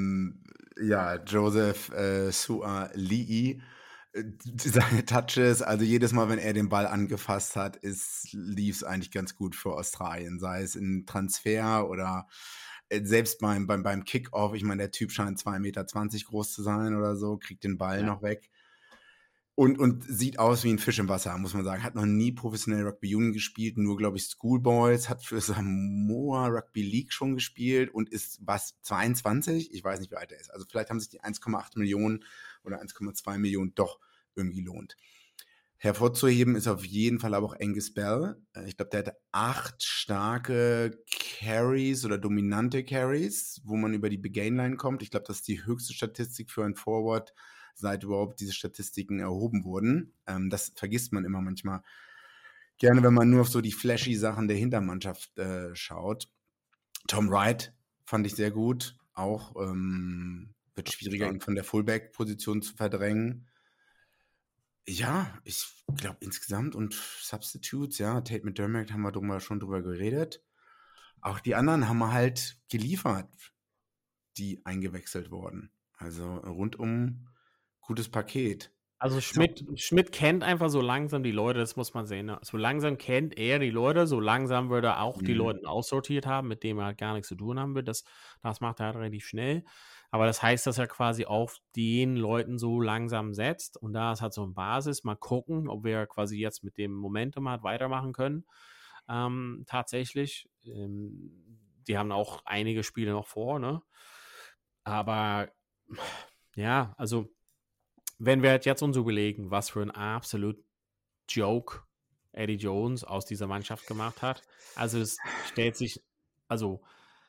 [SPEAKER 3] Joseph Su'a-Li'i, seine Touches, also jedes Mal, wenn er den Ball angefasst hat, lief es eigentlich ganz gut für Australien, sei es in Transfer oder selbst beim Kickoff. Ich meine, der Typ scheint 2,20 Meter groß zu sein oder so, kriegt den Ball noch weg. Und sieht aus wie ein Fisch im Wasser, muss man sagen. Hat noch nie professionell Rugby Union gespielt, nur, glaube ich, Schoolboys, hat für Samoa Rugby League schon gespielt und ist, 22? Ich weiß nicht, wie alt er ist. Also vielleicht haben sich die 1,8 Millionen oder 1,2 Millionen doch irgendwie lohnt. Hervorzuheben ist auf jeden Fall aber auch Angus Bell. Ich glaube, der hatte 8 starke Carries oder dominante Carries, wo man über die Big-Gain-Line kommt. Ich glaube, das ist die höchste Statistik für ein Forward, seit überhaupt diese Statistiken erhoben wurden. Das vergisst man immer manchmal gerne, wenn man nur auf so die flashy Sachen der Hintermannschaft schaut. Tom Wright fand ich sehr gut. Auch wird schwieriger, ihn von der Fullback-Position zu verdrängen. Ja, ich glaube insgesamt und Substitutes, Tate McDermott haben wir schon drüber geredet. Auch die anderen haben wir halt geliefert, die eingewechselt wurden. Also rundum gutes Paket.
[SPEAKER 2] Also Schmidt kennt einfach so langsam die Leute, das muss man sehen. Ne? So langsam kennt er die Leute, so langsam würde er auch die Leute aussortiert haben, mit denen er halt gar nichts zu tun haben wird. Das macht er halt relativ schnell. Aber das heißt, dass er quasi auf den Leuten so langsam setzt. Und da ist halt so eine Basis. Mal gucken, ob wir quasi jetzt mit dem Momentum halt weitermachen können. Tatsächlich. Die haben auch einige Spiele noch vor, ne? Aber ja, also wenn wir jetzt uns überlegen, was für ein absolut Joke Eddie Jones aus dieser Mannschaft gemacht hat, also es stellt sich, also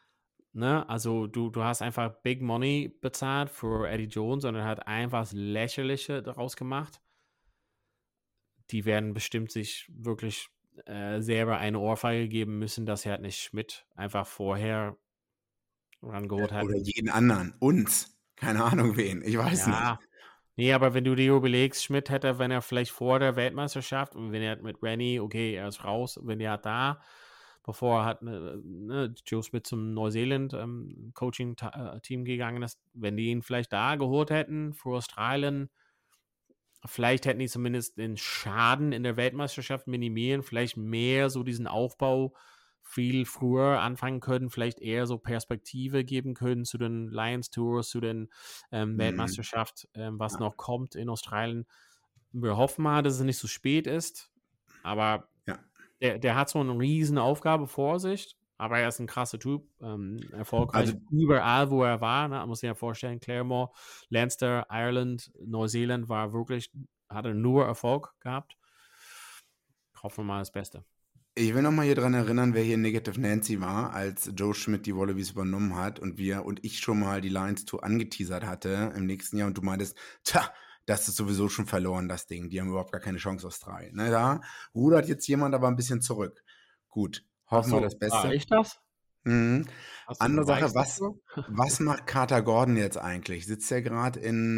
[SPEAKER 2] du hast einfach Big Money bezahlt für Eddie Jones und er hat einfach das Lächerliche daraus gemacht. Die werden bestimmt sich wirklich selber eine Ohrfeige geben müssen, dass er halt nicht Schmidt einfach vorher rangeholt hat.
[SPEAKER 3] Oder jeden anderen, uns, keine Ahnung wen, ich weiß nicht.
[SPEAKER 2] Nee, aber wenn du dir überlegst, Schmidt hätte, wenn er vielleicht vor der Weltmeisterschaft und wenn er mit Rennie, okay, er ist raus, wenn er da bevor hat Joe Smith zum Neuseeland Coaching-Team gegangen ist. Wenn die ihn vielleicht da geholt hätten für Australien, vielleicht hätten die zumindest den Schaden in der Weltmeisterschaft minimieren, vielleicht mehr so diesen Aufbau viel früher anfangen können, vielleicht eher so Perspektive geben können zu den Lions Tours, zu den Weltmeisterschaft, was noch kommt in Australien. Wir hoffen mal, dass es nicht so spät ist, aber der hat so eine riesen Aufgabe vor sich, aber er ist ein krasser Typ, erfolgreich überall, wo er war. Ne? Man muss sich ja vorstellen, Claremore, Leinster, Ireland, Neuseeland hat er nur Erfolg gehabt. Hoffen wir mal das Beste.
[SPEAKER 3] Ich will nochmal hier dran erinnern, wer hier Negative Nancy war, als Joe Schmidt die Wallabies übernommen hat und ich schon mal die Lions Tour angeteasert hatte im nächsten Jahr und du meintest, das ist sowieso schon verloren, das Ding. Die haben überhaupt gar keine Chance, Australien. Na, da rudert jetzt jemand aber ein bisschen zurück. Gut, hoffen wir das Beste.
[SPEAKER 2] War ich das?
[SPEAKER 3] Mhm. Andere Sache, was macht Carter Gordon jetzt eigentlich? Sitzt er gerade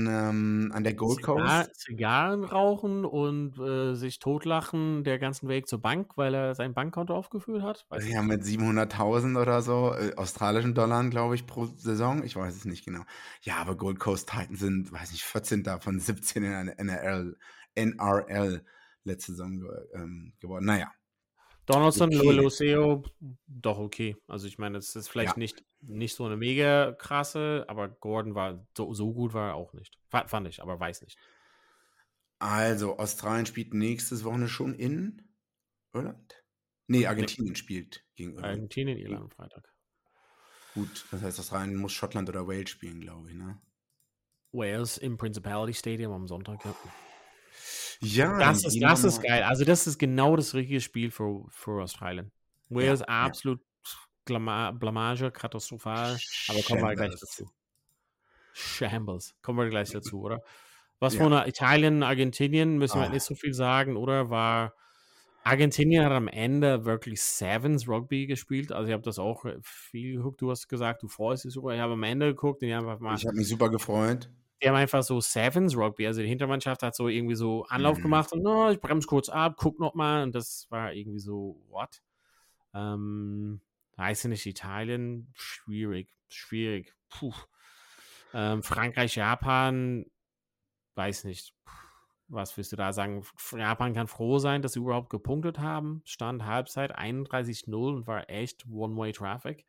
[SPEAKER 3] an der Gold Coast?
[SPEAKER 2] Zigarren rauchen und sich totlachen der ganzen Weg zur Bank, weil er sein Bankkonto aufgefüllt hat?
[SPEAKER 3] Ja, mit 700.000 oder so australischen Dollar, glaube ich, pro Saison. Ich weiß es nicht genau. Ja, aber Gold Coast Titans sind, weiß nicht, 14 davon 17 in der NRL letzte Saison geworden. Naja.
[SPEAKER 2] Donaldson, Loseo, doch okay. Also ich meine, es ist vielleicht nicht so eine mega krasse, aber Gordon war so gut war er auch nicht. Fand ich, aber weiß nicht.
[SPEAKER 3] Also, Australien spielt nächstes Wochenende schon in Irland? Nee, Argentinien spielt gegen Irland.
[SPEAKER 2] Argentinien, Irland am Freitag.
[SPEAKER 3] Gut, das heißt, Australien muss Schottland oder Wales spielen, glaube ich, ne?
[SPEAKER 2] Wales im Principality Stadium am Sonntag, ja.
[SPEAKER 3] Ja,
[SPEAKER 2] das ist geil. Also das ist genau das richtige Spiel für Australien. Wales absolut Blamage, katastrophal. Aber kommen wir gleich dazu. Shambles. Kommen wir gleich dazu, oder? Was von Italien, Argentinien, müssen wir nicht so viel sagen, oder? Argentinien hat am Ende wirklich Sevens Rugby gespielt. Also ich habe das auch viel geguckt. Du hast gesagt, du freust dich super. Ich habe am Ende geguckt. Ich habe
[SPEAKER 3] mich super gefreut.
[SPEAKER 2] Die haben einfach so Sevens Rugby, also die Hintermannschaft hat so irgendwie so Anlauf gemacht und ich bremse kurz ab, guck nochmal und das war irgendwie so, what? Weiß ich nicht, Italien, schwierig. Puh. Frankreich, Japan, weiß nicht. Was willst du da sagen? Japan kann froh sein, dass sie überhaupt gepunktet haben. Stand Halbzeit 31-0 und war echt One-Way-Traffic.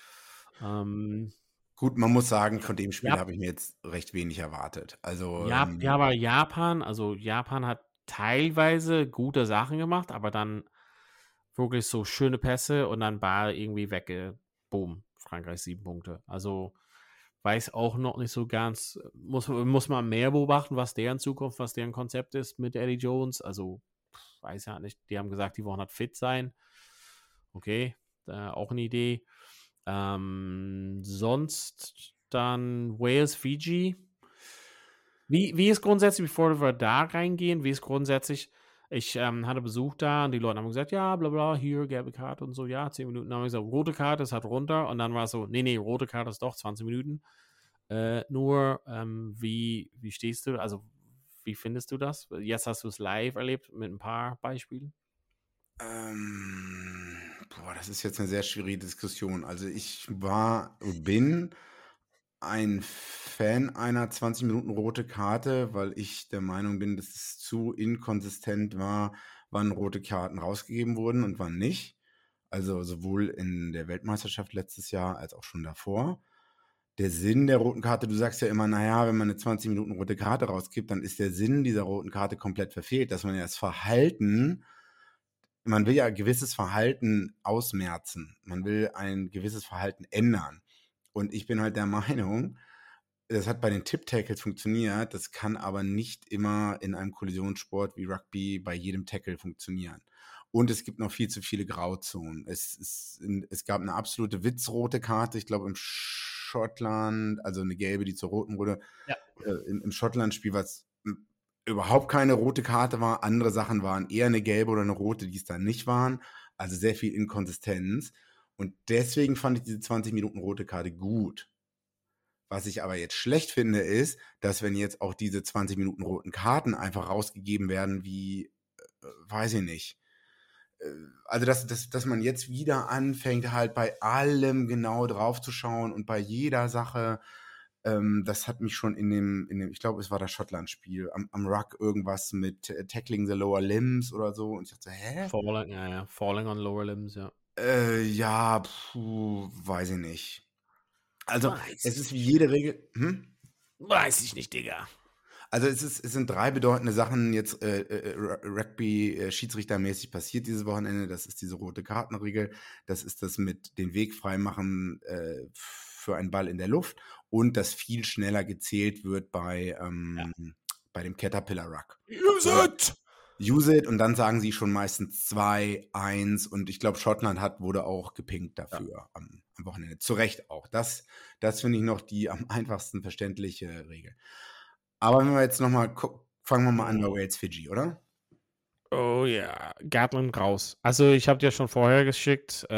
[SPEAKER 3] Gut, man muss sagen, von dem Spiel habe ich mir jetzt recht wenig erwartet. Also,
[SPEAKER 2] aber Japan hat teilweise gute Sachen gemacht, aber dann wirklich so schöne Pässe und dann Ball irgendwie boom, Frankreich 7 Punkte. Also weiß auch noch nicht so ganz, muss man mehr beobachten, was deren Zukunft, was deren Konzept ist mit Eddie Jones. Also weiß ja nicht, die haben gesagt, die wollen halt fit sein. Okay, auch eine Idee. Sonst dann Wales, Fiji. Wie ist grundsätzlich, bevor wir da reingehen, wie ist grundsätzlich, ich hatte Besuch da und die Leute haben gesagt, ja, bla bla, hier, gelbe Karte und so, ja, 10 Minuten. Dann haben wir gesagt, rote Karte, es hat runter und dann war es so, nee, rote Karte ist doch 20 Minuten. Wie stehst du, also wie findest du das? Jetzt hast du es live erlebt mit ein paar Beispielen.
[SPEAKER 3] Das ist jetzt eine sehr schwierige Diskussion. Also ich bin ein Fan einer 20 Minuten rote Karte, weil ich der Meinung bin, dass es zu inkonsistent war, wann rote Karten rausgegeben wurden und wann nicht. Also sowohl in der Weltmeisterschaft letztes Jahr als auch schon davor. Der Sinn der roten Karte, du sagst ja immer, naja, wenn man eine 20 Minuten rote Karte rausgibt, dann ist der Sinn dieser roten Karte komplett verfehlt, dass man ja das Verhalten, man will ja ein gewisses Verhalten ausmerzen. Man will ein gewisses Verhalten ändern. Und ich bin halt der Meinung, das hat bei den Tip-Tackles funktioniert, das kann aber nicht immer in einem Kollisionssport wie Rugby bei jedem Tackle funktionieren. Und es gibt noch viel zu viele Grauzonen. Es gab eine absolute witzrote Karte, ich glaube im Schottland, also eine gelbe, die zur roten wurde. Ja. Im Schottland-Spiel, was überhaupt keine rote Karte war. Andere Sachen waren eher eine gelbe oder eine rote, die es dann nicht waren. Also sehr viel Inkonsistenz. Und deswegen fand ich diese 20 Minuten rote Karte gut. Was ich aber jetzt schlecht finde, ist, dass wenn jetzt auch diese 20 Minuten roten Karten einfach rausgegeben werden wie, weiß ich nicht, Also, dass man jetzt wieder anfängt, halt bei allem genau drauf zu schauen und bei jeder Sache, das hat mich schon in dem, ich glaube, es war das Schottland-Spiel, am Ruck irgendwas mit Tackling the Lower Limbs oder so. Und ich dachte, hä?
[SPEAKER 2] Falling on lower limbs, ja.
[SPEAKER 3] Ja, weiß ich nicht. Also, es ist wie jede Regel.
[SPEAKER 2] Weiß ich nicht, Digga.
[SPEAKER 3] Also es sind 3 bedeutende Sachen jetzt Rugby schiedsrichtermäßig passiert dieses Wochenende. Das ist diese rote Kartenregel. Das ist das mit den Weg freimachen für einen Ball in der Luft und dass viel schneller gezählt wird bei dem Caterpillar Ruck. Use it und dann sagen sie schon meistens 2, 1 und ich glaube Schottland wurde auch gepinkt dafür am Wochenende. Zu Recht auch. Das finde ich noch die am einfachsten verständliche Regel. Aber wenn wir jetzt nochmal fangen wir mal an bei Wales Fiji, oder?
[SPEAKER 2] Oh ja, Gatland raus. Also ich habe dir schon vorher geschickt,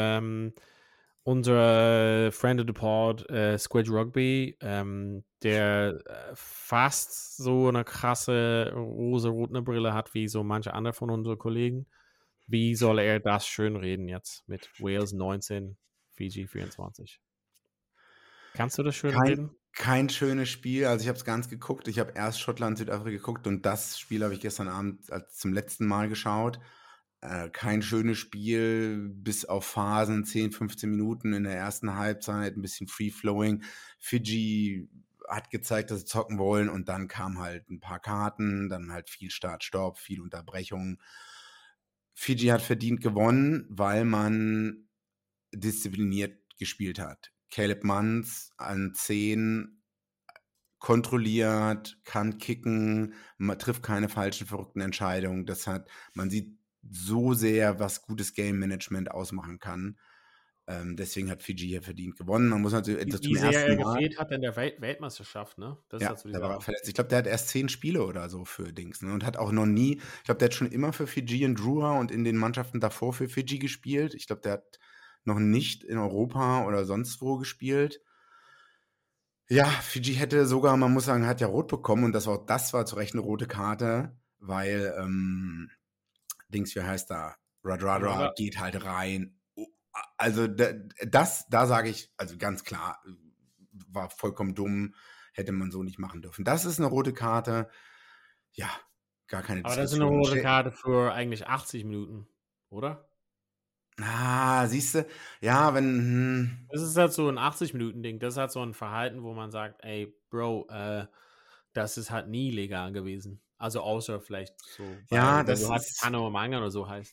[SPEAKER 2] unser Friend of the Pod, Squid Rugby, der fast so eine krasse rosa-rotene Brille hat wie so manche andere von unseren Kollegen. Wie soll er das schön reden jetzt mit Wales 19, Fiji 24? Kannst du das schön reden?
[SPEAKER 3] Kein schönes Spiel. Also ich habe es ganz geguckt. Ich habe erst Schottland, Südafrika geguckt und das Spiel habe ich gestern Abend zum letzten Mal geschaut. Kein schönes Spiel, bis auf Phasen, 10, 15 Minuten in der ersten Halbzeit, ein bisschen Free-Flowing. Fiji hat gezeigt, dass sie zocken wollen und dann kam halt ein paar Karten, dann halt viel Start-Stopp, viel Unterbrechung. Fiji hat verdient gewonnen, weil man diszipliniert gespielt hat. Caleb Munns an 10 kontrolliert, kann kicken, man trifft keine falschen, verrückten Entscheidungen. Man sieht so sehr, was gutes Game-Management ausmachen kann. Deswegen hat Fiji hier verdient gewonnen. Man muss natürlich
[SPEAKER 2] Wie sehr er gefehlt hat in der Weltmeisterschaft, ne? Das
[SPEAKER 3] ja, der war verletzt. Ich glaube, der hat erst 10 Spiele oder so für Dings, ne? Und hat auch noch nie, ich glaube, der hat schon immer für Fiji in Drua und in den Mannschaften davor für Fiji gespielt. Ich glaube, der hat noch nicht in Europa oder sonst wo gespielt. Ja, Fiji hätte sogar, man muss sagen, hat ja rot bekommen und das war zu Recht eine rote Karte, weil Dings, wie heißt da? Radradra geht halt rein. Also da sage ich, also ganz klar, war vollkommen dumm, hätte man so nicht machen dürfen. Das ist eine rote Karte. Ja, gar keine
[SPEAKER 2] Diskussion. Aber das ist eine rote Karte für eigentlich 80 Minuten, oder?
[SPEAKER 3] Siehst du, ja,
[SPEAKER 2] Das ist halt so ein 80-Minuten-Ding. Das ist halt so ein Verhalten, wo man sagt, ey, Bro, das ist halt nie legal gewesen. Also außer vielleicht so,
[SPEAKER 3] ja,
[SPEAKER 2] weil du halt Hanno Manga oder so heißt.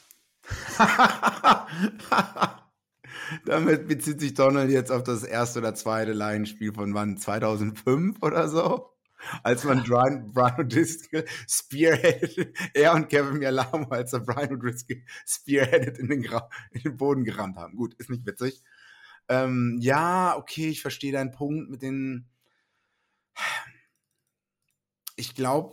[SPEAKER 3] Damit bezieht sich Donald jetzt auf das erste oder zweite Lions-Spiel von wann? 2005 oder so? Als man Brian O'Driscoll spearheaded, er und Kevin Mialamo, als er Brian O'Driscoll spearheaded in den Boden gerammt haben. Gut, ist nicht witzig. Ja, okay, ich verstehe deinen Punkt mit den. Ich glaube,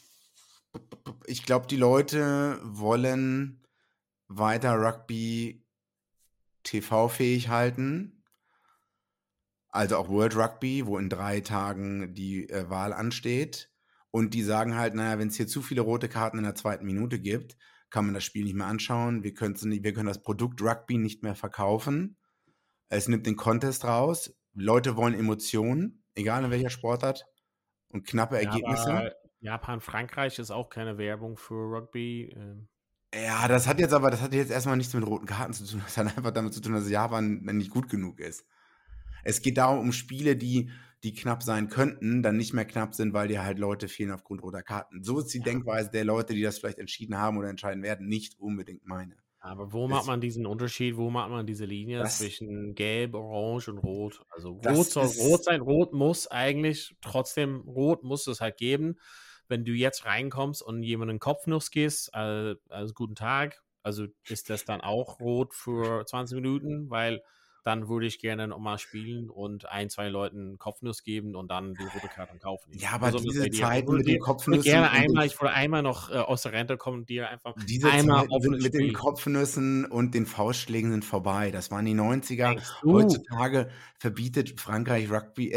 [SPEAKER 3] die Leute wollen weiter Rugby TV-fähig halten. Also auch World Rugby, wo in 3 Tagen die Wahl ansteht. Und die sagen halt, naja, wenn es hier zu viele rote Karten in der 2. Minute gibt, kann man das Spiel nicht mehr anschauen. Wir können das Produkt Rugby nicht mehr verkaufen. Es nimmt den Contest raus. Leute wollen Emotionen, egal in welcher Sportart. Und knappe Ergebnisse.
[SPEAKER 2] Aber Japan, Frankreich ist auch keine Werbung für Rugby.
[SPEAKER 3] Ja, das hat jetzt erstmal nichts mit roten Karten zu tun. Das hat einfach damit zu tun, dass Japan nicht gut genug ist. Es geht darum, um Spiele, die knapp sein könnten, dann nicht mehr knapp sind, weil dir halt Leute fehlen aufgrund roter Karten. So ist die Denkweise der Leute, die das vielleicht entschieden haben oder entscheiden werden, nicht unbedingt meine.
[SPEAKER 2] Aber wo macht man diesen Unterschied? Wo macht man diese Linie zwischen Gelb, Orange und Rot? Also Rot soll rot sein. Rot muss eigentlich, trotzdem Rot muss es halt geben. Wenn du jetzt reinkommst und jemanden Kopfnuss gehst, also guten Tag, also ist das dann auch Rot für 20 Minuten, weil dann würde ich gerne nochmal spielen und 2 Leuten Kopfnuss geben und dann die rote Karte kaufen.
[SPEAKER 3] Ja, aber diese Zeiten mit den
[SPEAKER 2] Ich würde
[SPEAKER 3] Kopfnüssen
[SPEAKER 2] gerne
[SPEAKER 3] und
[SPEAKER 2] ich würde einmal noch aus der Rente kommen und dir einfach
[SPEAKER 3] diese
[SPEAKER 2] einmal
[SPEAKER 3] Zeiten sind
[SPEAKER 2] offenes
[SPEAKER 3] mit den
[SPEAKER 2] Spiel.
[SPEAKER 3] Kopfnüssen und den Faustschlägen sind vorbei. Das waren die 90er.
[SPEAKER 2] Denkst du?
[SPEAKER 3] Heutzutage verbietet Frankreich Rugby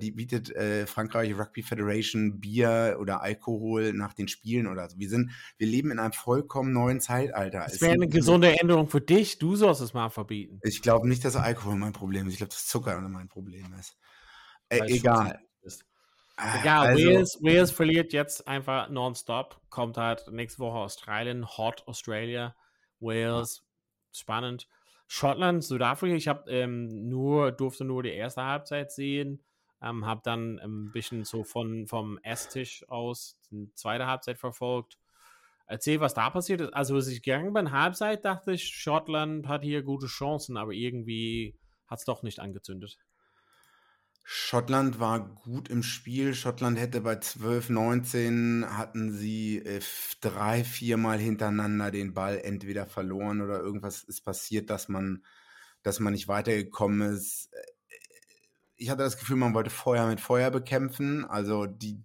[SPEAKER 3] Federation Bier oder Alkohol nach den Spielen oder so. Wir leben in einem vollkommen neuen Zeitalter.
[SPEAKER 2] Das wäre eine gesunde Änderung für dich. Du sollst es mal verbieten.
[SPEAKER 3] Ich glaube nicht, dass Alkohol mein Problem ist. Ich glaube, dass Zucker mein Problem ist.
[SPEAKER 2] Weil es
[SPEAKER 3] Egal.
[SPEAKER 2] ist. Egal,
[SPEAKER 3] Also,
[SPEAKER 2] Wales verliert jetzt einfach nonstop. Kommt halt nächste Woche Australien, Hot Australia, Wales, spannend. Schottland, Südafrika, ich durfte nur die erste Halbzeit sehen, habe dann ein bisschen so vom Esstisch aus die zweite Halbzeit verfolgt. Erzähl, was da passiert ist. Also, als ich gegangen bin, Halbzeit, dachte ich, Schottland hat hier gute Chancen, aber irgendwie hat es doch nicht angezündet.
[SPEAKER 3] Schottland war gut im Spiel. Schottland hätte bei 12-19 hatten sie 3-4 Mal hintereinander den Ball entweder verloren oder irgendwas ist passiert, dass man nicht weitergekommen ist. Ich hatte das Gefühl, man wollte Feuer mit Feuer bekämpfen. Also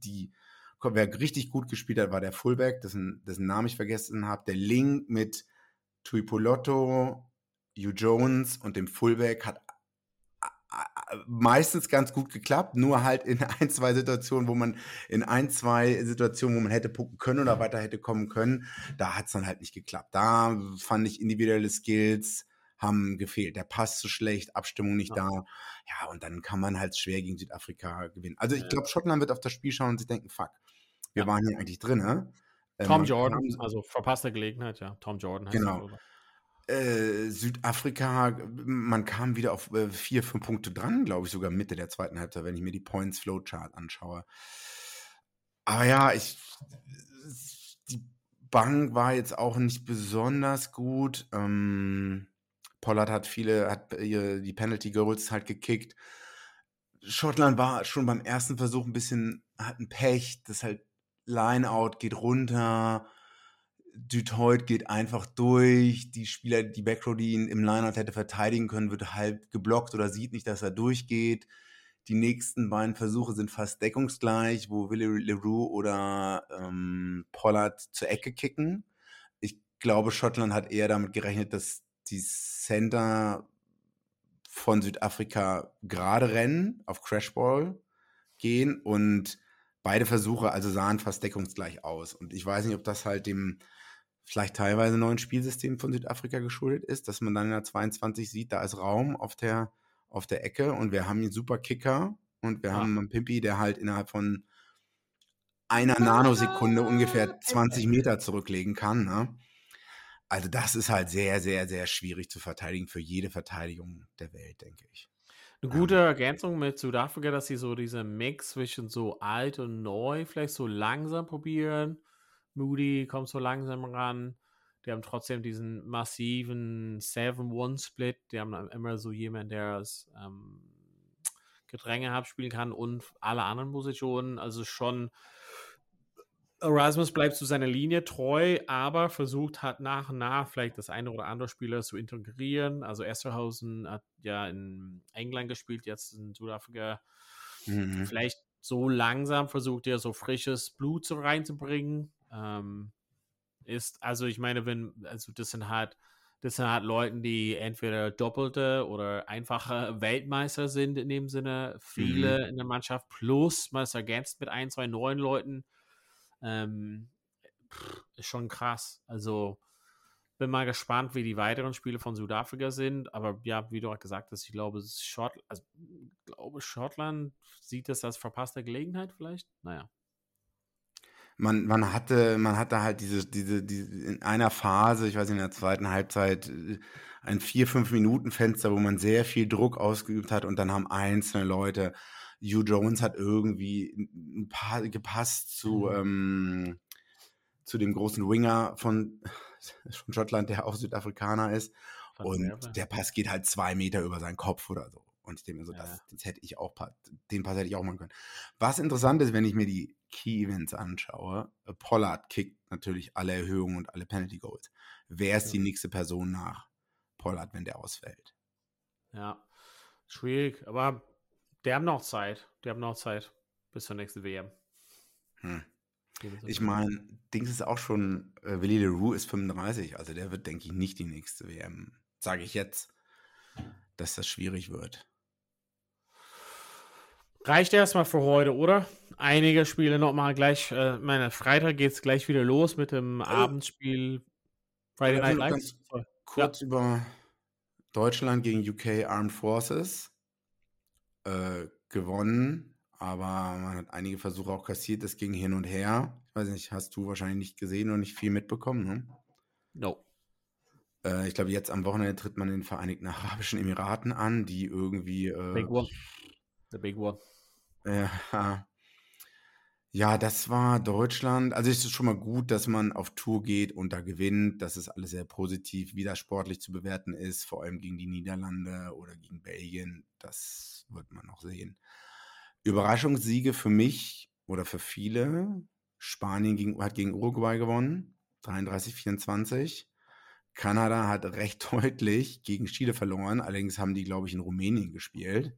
[SPEAKER 3] wer richtig gut gespielt hat, war der Fullback, dessen Namen ich vergessen habe. Der Link mit Tuipoloto, Hugh Jones und dem Fullback hat meistens ganz gut geklappt, nur halt in ein, zwei Situationen, wo man hätte pucken können oder weiter hätte kommen können, da hat es dann halt nicht geklappt. Da fand ich, individuelle Skills haben gefehlt. Der Pass zu schlecht, Abstimmung nicht da. Ja, und dann kann man halt schwer gegen Südafrika gewinnen. Also ich glaube, Schottland wird auf das Spiel schauen und sich denken, fuck, wir waren hier eigentlich drin, ne?
[SPEAKER 2] Tom Jordan, also verpasste Gelegenheit, ja. Tom Jordan heißt
[SPEAKER 3] genau. Südafrika, man kam wieder auf 4, 5 Punkte dran, glaube ich, sogar Mitte der zweiten Halbzeit, wenn ich mir die Points Flowchart anschaue. Aber ja, die Bank war jetzt auch nicht besonders gut. Pollard hat die Penalty Goals halt gekickt. Schottland war schon beim ersten Versuch hat ein Pech, das halt Lineout geht runter. Dutoit geht einfach durch, die Spieler, die Backrow, die ihn im Lineout hätte verteidigen können, wird halb geblockt oder sieht nicht, dass er durchgeht. Die nächsten beiden Versuche sind fast deckungsgleich, wo Willie Leroux oder Pollard zur Ecke kicken. Ich glaube, Schottland hat eher damit gerechnet, dass die Center von Südafrika gerade rennen, auf Crashball gehen und beide Versuche also sahen fast deckungsgleich aus. Und ich weiß nicht, ob das halt dem vielleicht teilweise neuen Spielsystem von Südafrika geschuldet ist, dass man dann in der 22 sieht, da ist Raum auf der Ecke und wir haben einen super Kicker und wir haben einen Pimpi, der halt innerhalb von einer Nanosekunde ungefähr 20 Meter zurücklegen kann. Ne? Also das ist halt sehr, sehr, sehr schwierig zu verteidigen für jede Verteidigung der Welt, denke ich.
[SPEAKER 2] Eine gute Ergänzung mit Südafrika, dass sie so diesen Mix zwischen so alt und neu vielleicht so langsam probieren. Moody kommt so langsam ran. Die haben trotzdem diesen massiven 7-1-Split. Die haben dann immer so jemanden, der das Gedränge abspielen kann und alle anderen Positionen. Also schon Erasmus bleibt zu seiner Linie treu, aber versucht halt nach und nach vielleicht das eine oder andere Spieler zu integrieren. Also Esterhausen hat ja in England gespielt, jetzt in Südafrika. Vielleicht so langsam versucht er so frisches Blut so reinzubringen. Also ich meine, das sind halt Leute, die entweder doppelte oder einfache Weltmeister sind in dem Sinne. Viele in der Mannschaft plus man ist ergänzt mit 1, 2 neuen Leuten. Ist schon krass. Also bin mal gespannt, wie die weiteren Spiele von Südafrika sind. Aber ja, wie du auch gesagt hast, ich glaube, Schottland sieht das als verpasste Gelegenheit vielleicht. Naja.
[SPEAKER 3] Man hatte halt diese in einer Phase, ich weiß nicht, in der zweiten Halbzeit, ein 4-5 Minuten Fenster, wo man sehr viel Druck ausgeübt hat und dann haben einzelne Leute, Hugh Jones hat irgendwie ein paar gepasst zu dem großen Winger von Schottland, der auch Südafrikaner ist. Und der Pass geht halt 2 Meter über seinen Kopf oder so. Und ich denke mir so, den Pass hätte ich auch machen können. Was interessant ist, wenn ich mir die Key Events anschaue, Pollard kickt natürlich alle Erhöhungen und alle Penalty Goals. Wer ist die nächste Person nach Pollard, wenn der ausfällt?
[SPEAKER 2] Ja, schwierig, aber die haben noch Zeit. Bis zur nächsten WM.
[SPEAKER 3] Ich meine, Dings ist auch schon, Willi Leroux ist 35, also der wird, denke ich, nicht die nächste WM, sage ich jetzt, dass das schwierig wird.
[SPEAKER 2] Reicht erstmal für heute, oder? Einige Spiele nochmal gleich, Freitag geht es gleich wieder los mit dem Abendspiel Friday Night Lights.
[SPEAKER 3] Kurz über Deutschland gegen UK Armed Forces gewonnen. Aber man hat einige Versuche auch kassiert, das ging hin und her. Ich weiß nicht, hast du wahrscheinlich nicht gesehen und nicht viel mitbekommen, ne?
[SPEAKER 2] No.
[SPEAKER 3] Ich glaube, jetzt am Wochenende tritt man in den Vereinigten Arabischen Emiraten an, die irgendwie...
[SPEAKER 2] Big One. The Big One.
[SPEAKER 3] Ja, das war Deutschland. Also es ist schon mal gut, dass man auf Tour geht und da gewinnt. Das ist alles sehr positiv, wie das sportlich zu bewerten ist, vor allem gegen die Niederlande oder gegen Belgien. Das wird man noch sehen. Überraschungssiege für mich oder für viele. Spanien hat gegen Uruguay gewonnen, 33-24. Kanada hat recht deutlich gegen Chile verloren, allerdings haben die, glaube ich, in Rumänien gespielt.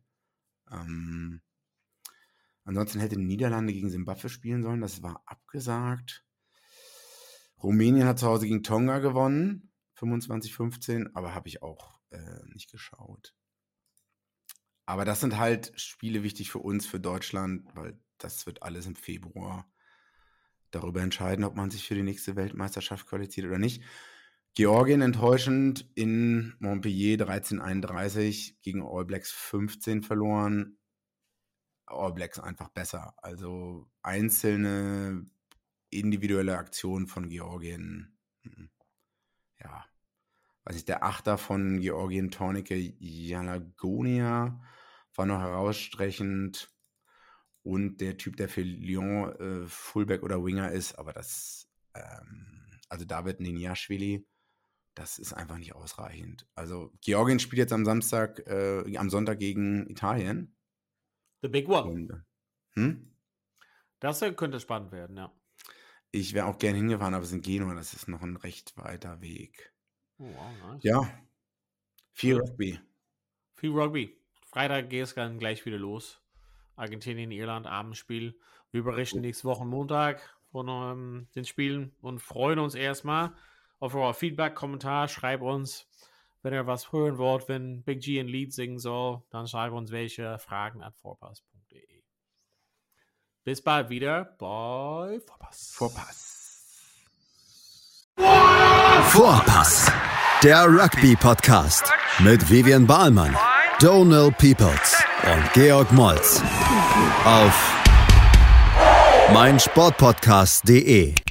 [SPEAKER 3] Ansonsten hätte Niederlande gegen Simbabwe spielen sollen, das war abgesagt. Rumänien hat zu Hause gegen Tonga gewonnen, 25-15, aber habe ich auch nicht geschaut. Aber das sind halt Spiele wichtig für uns, für Deutschland, weil das wird alles im Februar darüber entscheiden, ob man sich für die nächste Weltmeisterschaft qualifiziert oder nicht. Georgien enttäuschend in Montpellier 13-31 gegen All Blacks 15 verloren. All Blacks einfach besser. Also einzelne individuelle Aktionen von Georgien. Ja. Weiß ich, der Achter von Georgien, Tornike Jalagonia, war noch herausstechend. Und der Typ, der für Lyon Fullback oder Winger ist, aber das, also David Niniashvili, das ist einfach nicht ausreichend. Also Georgien spielt jetzt am Sonntag gegen Italien.
[SPEAKER 2] The Big One.
[SPEAKER 3] Und,
[SPEAKER 2] das könnte spannend werden, ja.
[SPEAKER 3] Ich wäre auch gerne hingefahren, aber es ist in Genua, das ist noch ein recht weiter Weg.
[SPEAKER 2] Oh, wow, nice.
[SPEAKER 3] Ja, viel Rugby.
[SPEAKER 2] Viel Rugby. Freitag geht es dann gleich wieder los. Argentinien, Irland, Abendspiel. Wir berichten nächste Woche Montag von den Spielen und freuen uns erstmal auf euer Feedback, Kommentar. Schreibt uns, wenn ihr was hören wollt, wenn Big G ein Lied singen soll, dann schreibt uns welche Fragen an vorpass.de. Bis bald wieder bei
[SPEAKER 1] Vorpass, der Rugby-Podcast mit Vivian Bahlmann, Donald Peoples und Georg Moltz auf meinsportpodcast.de.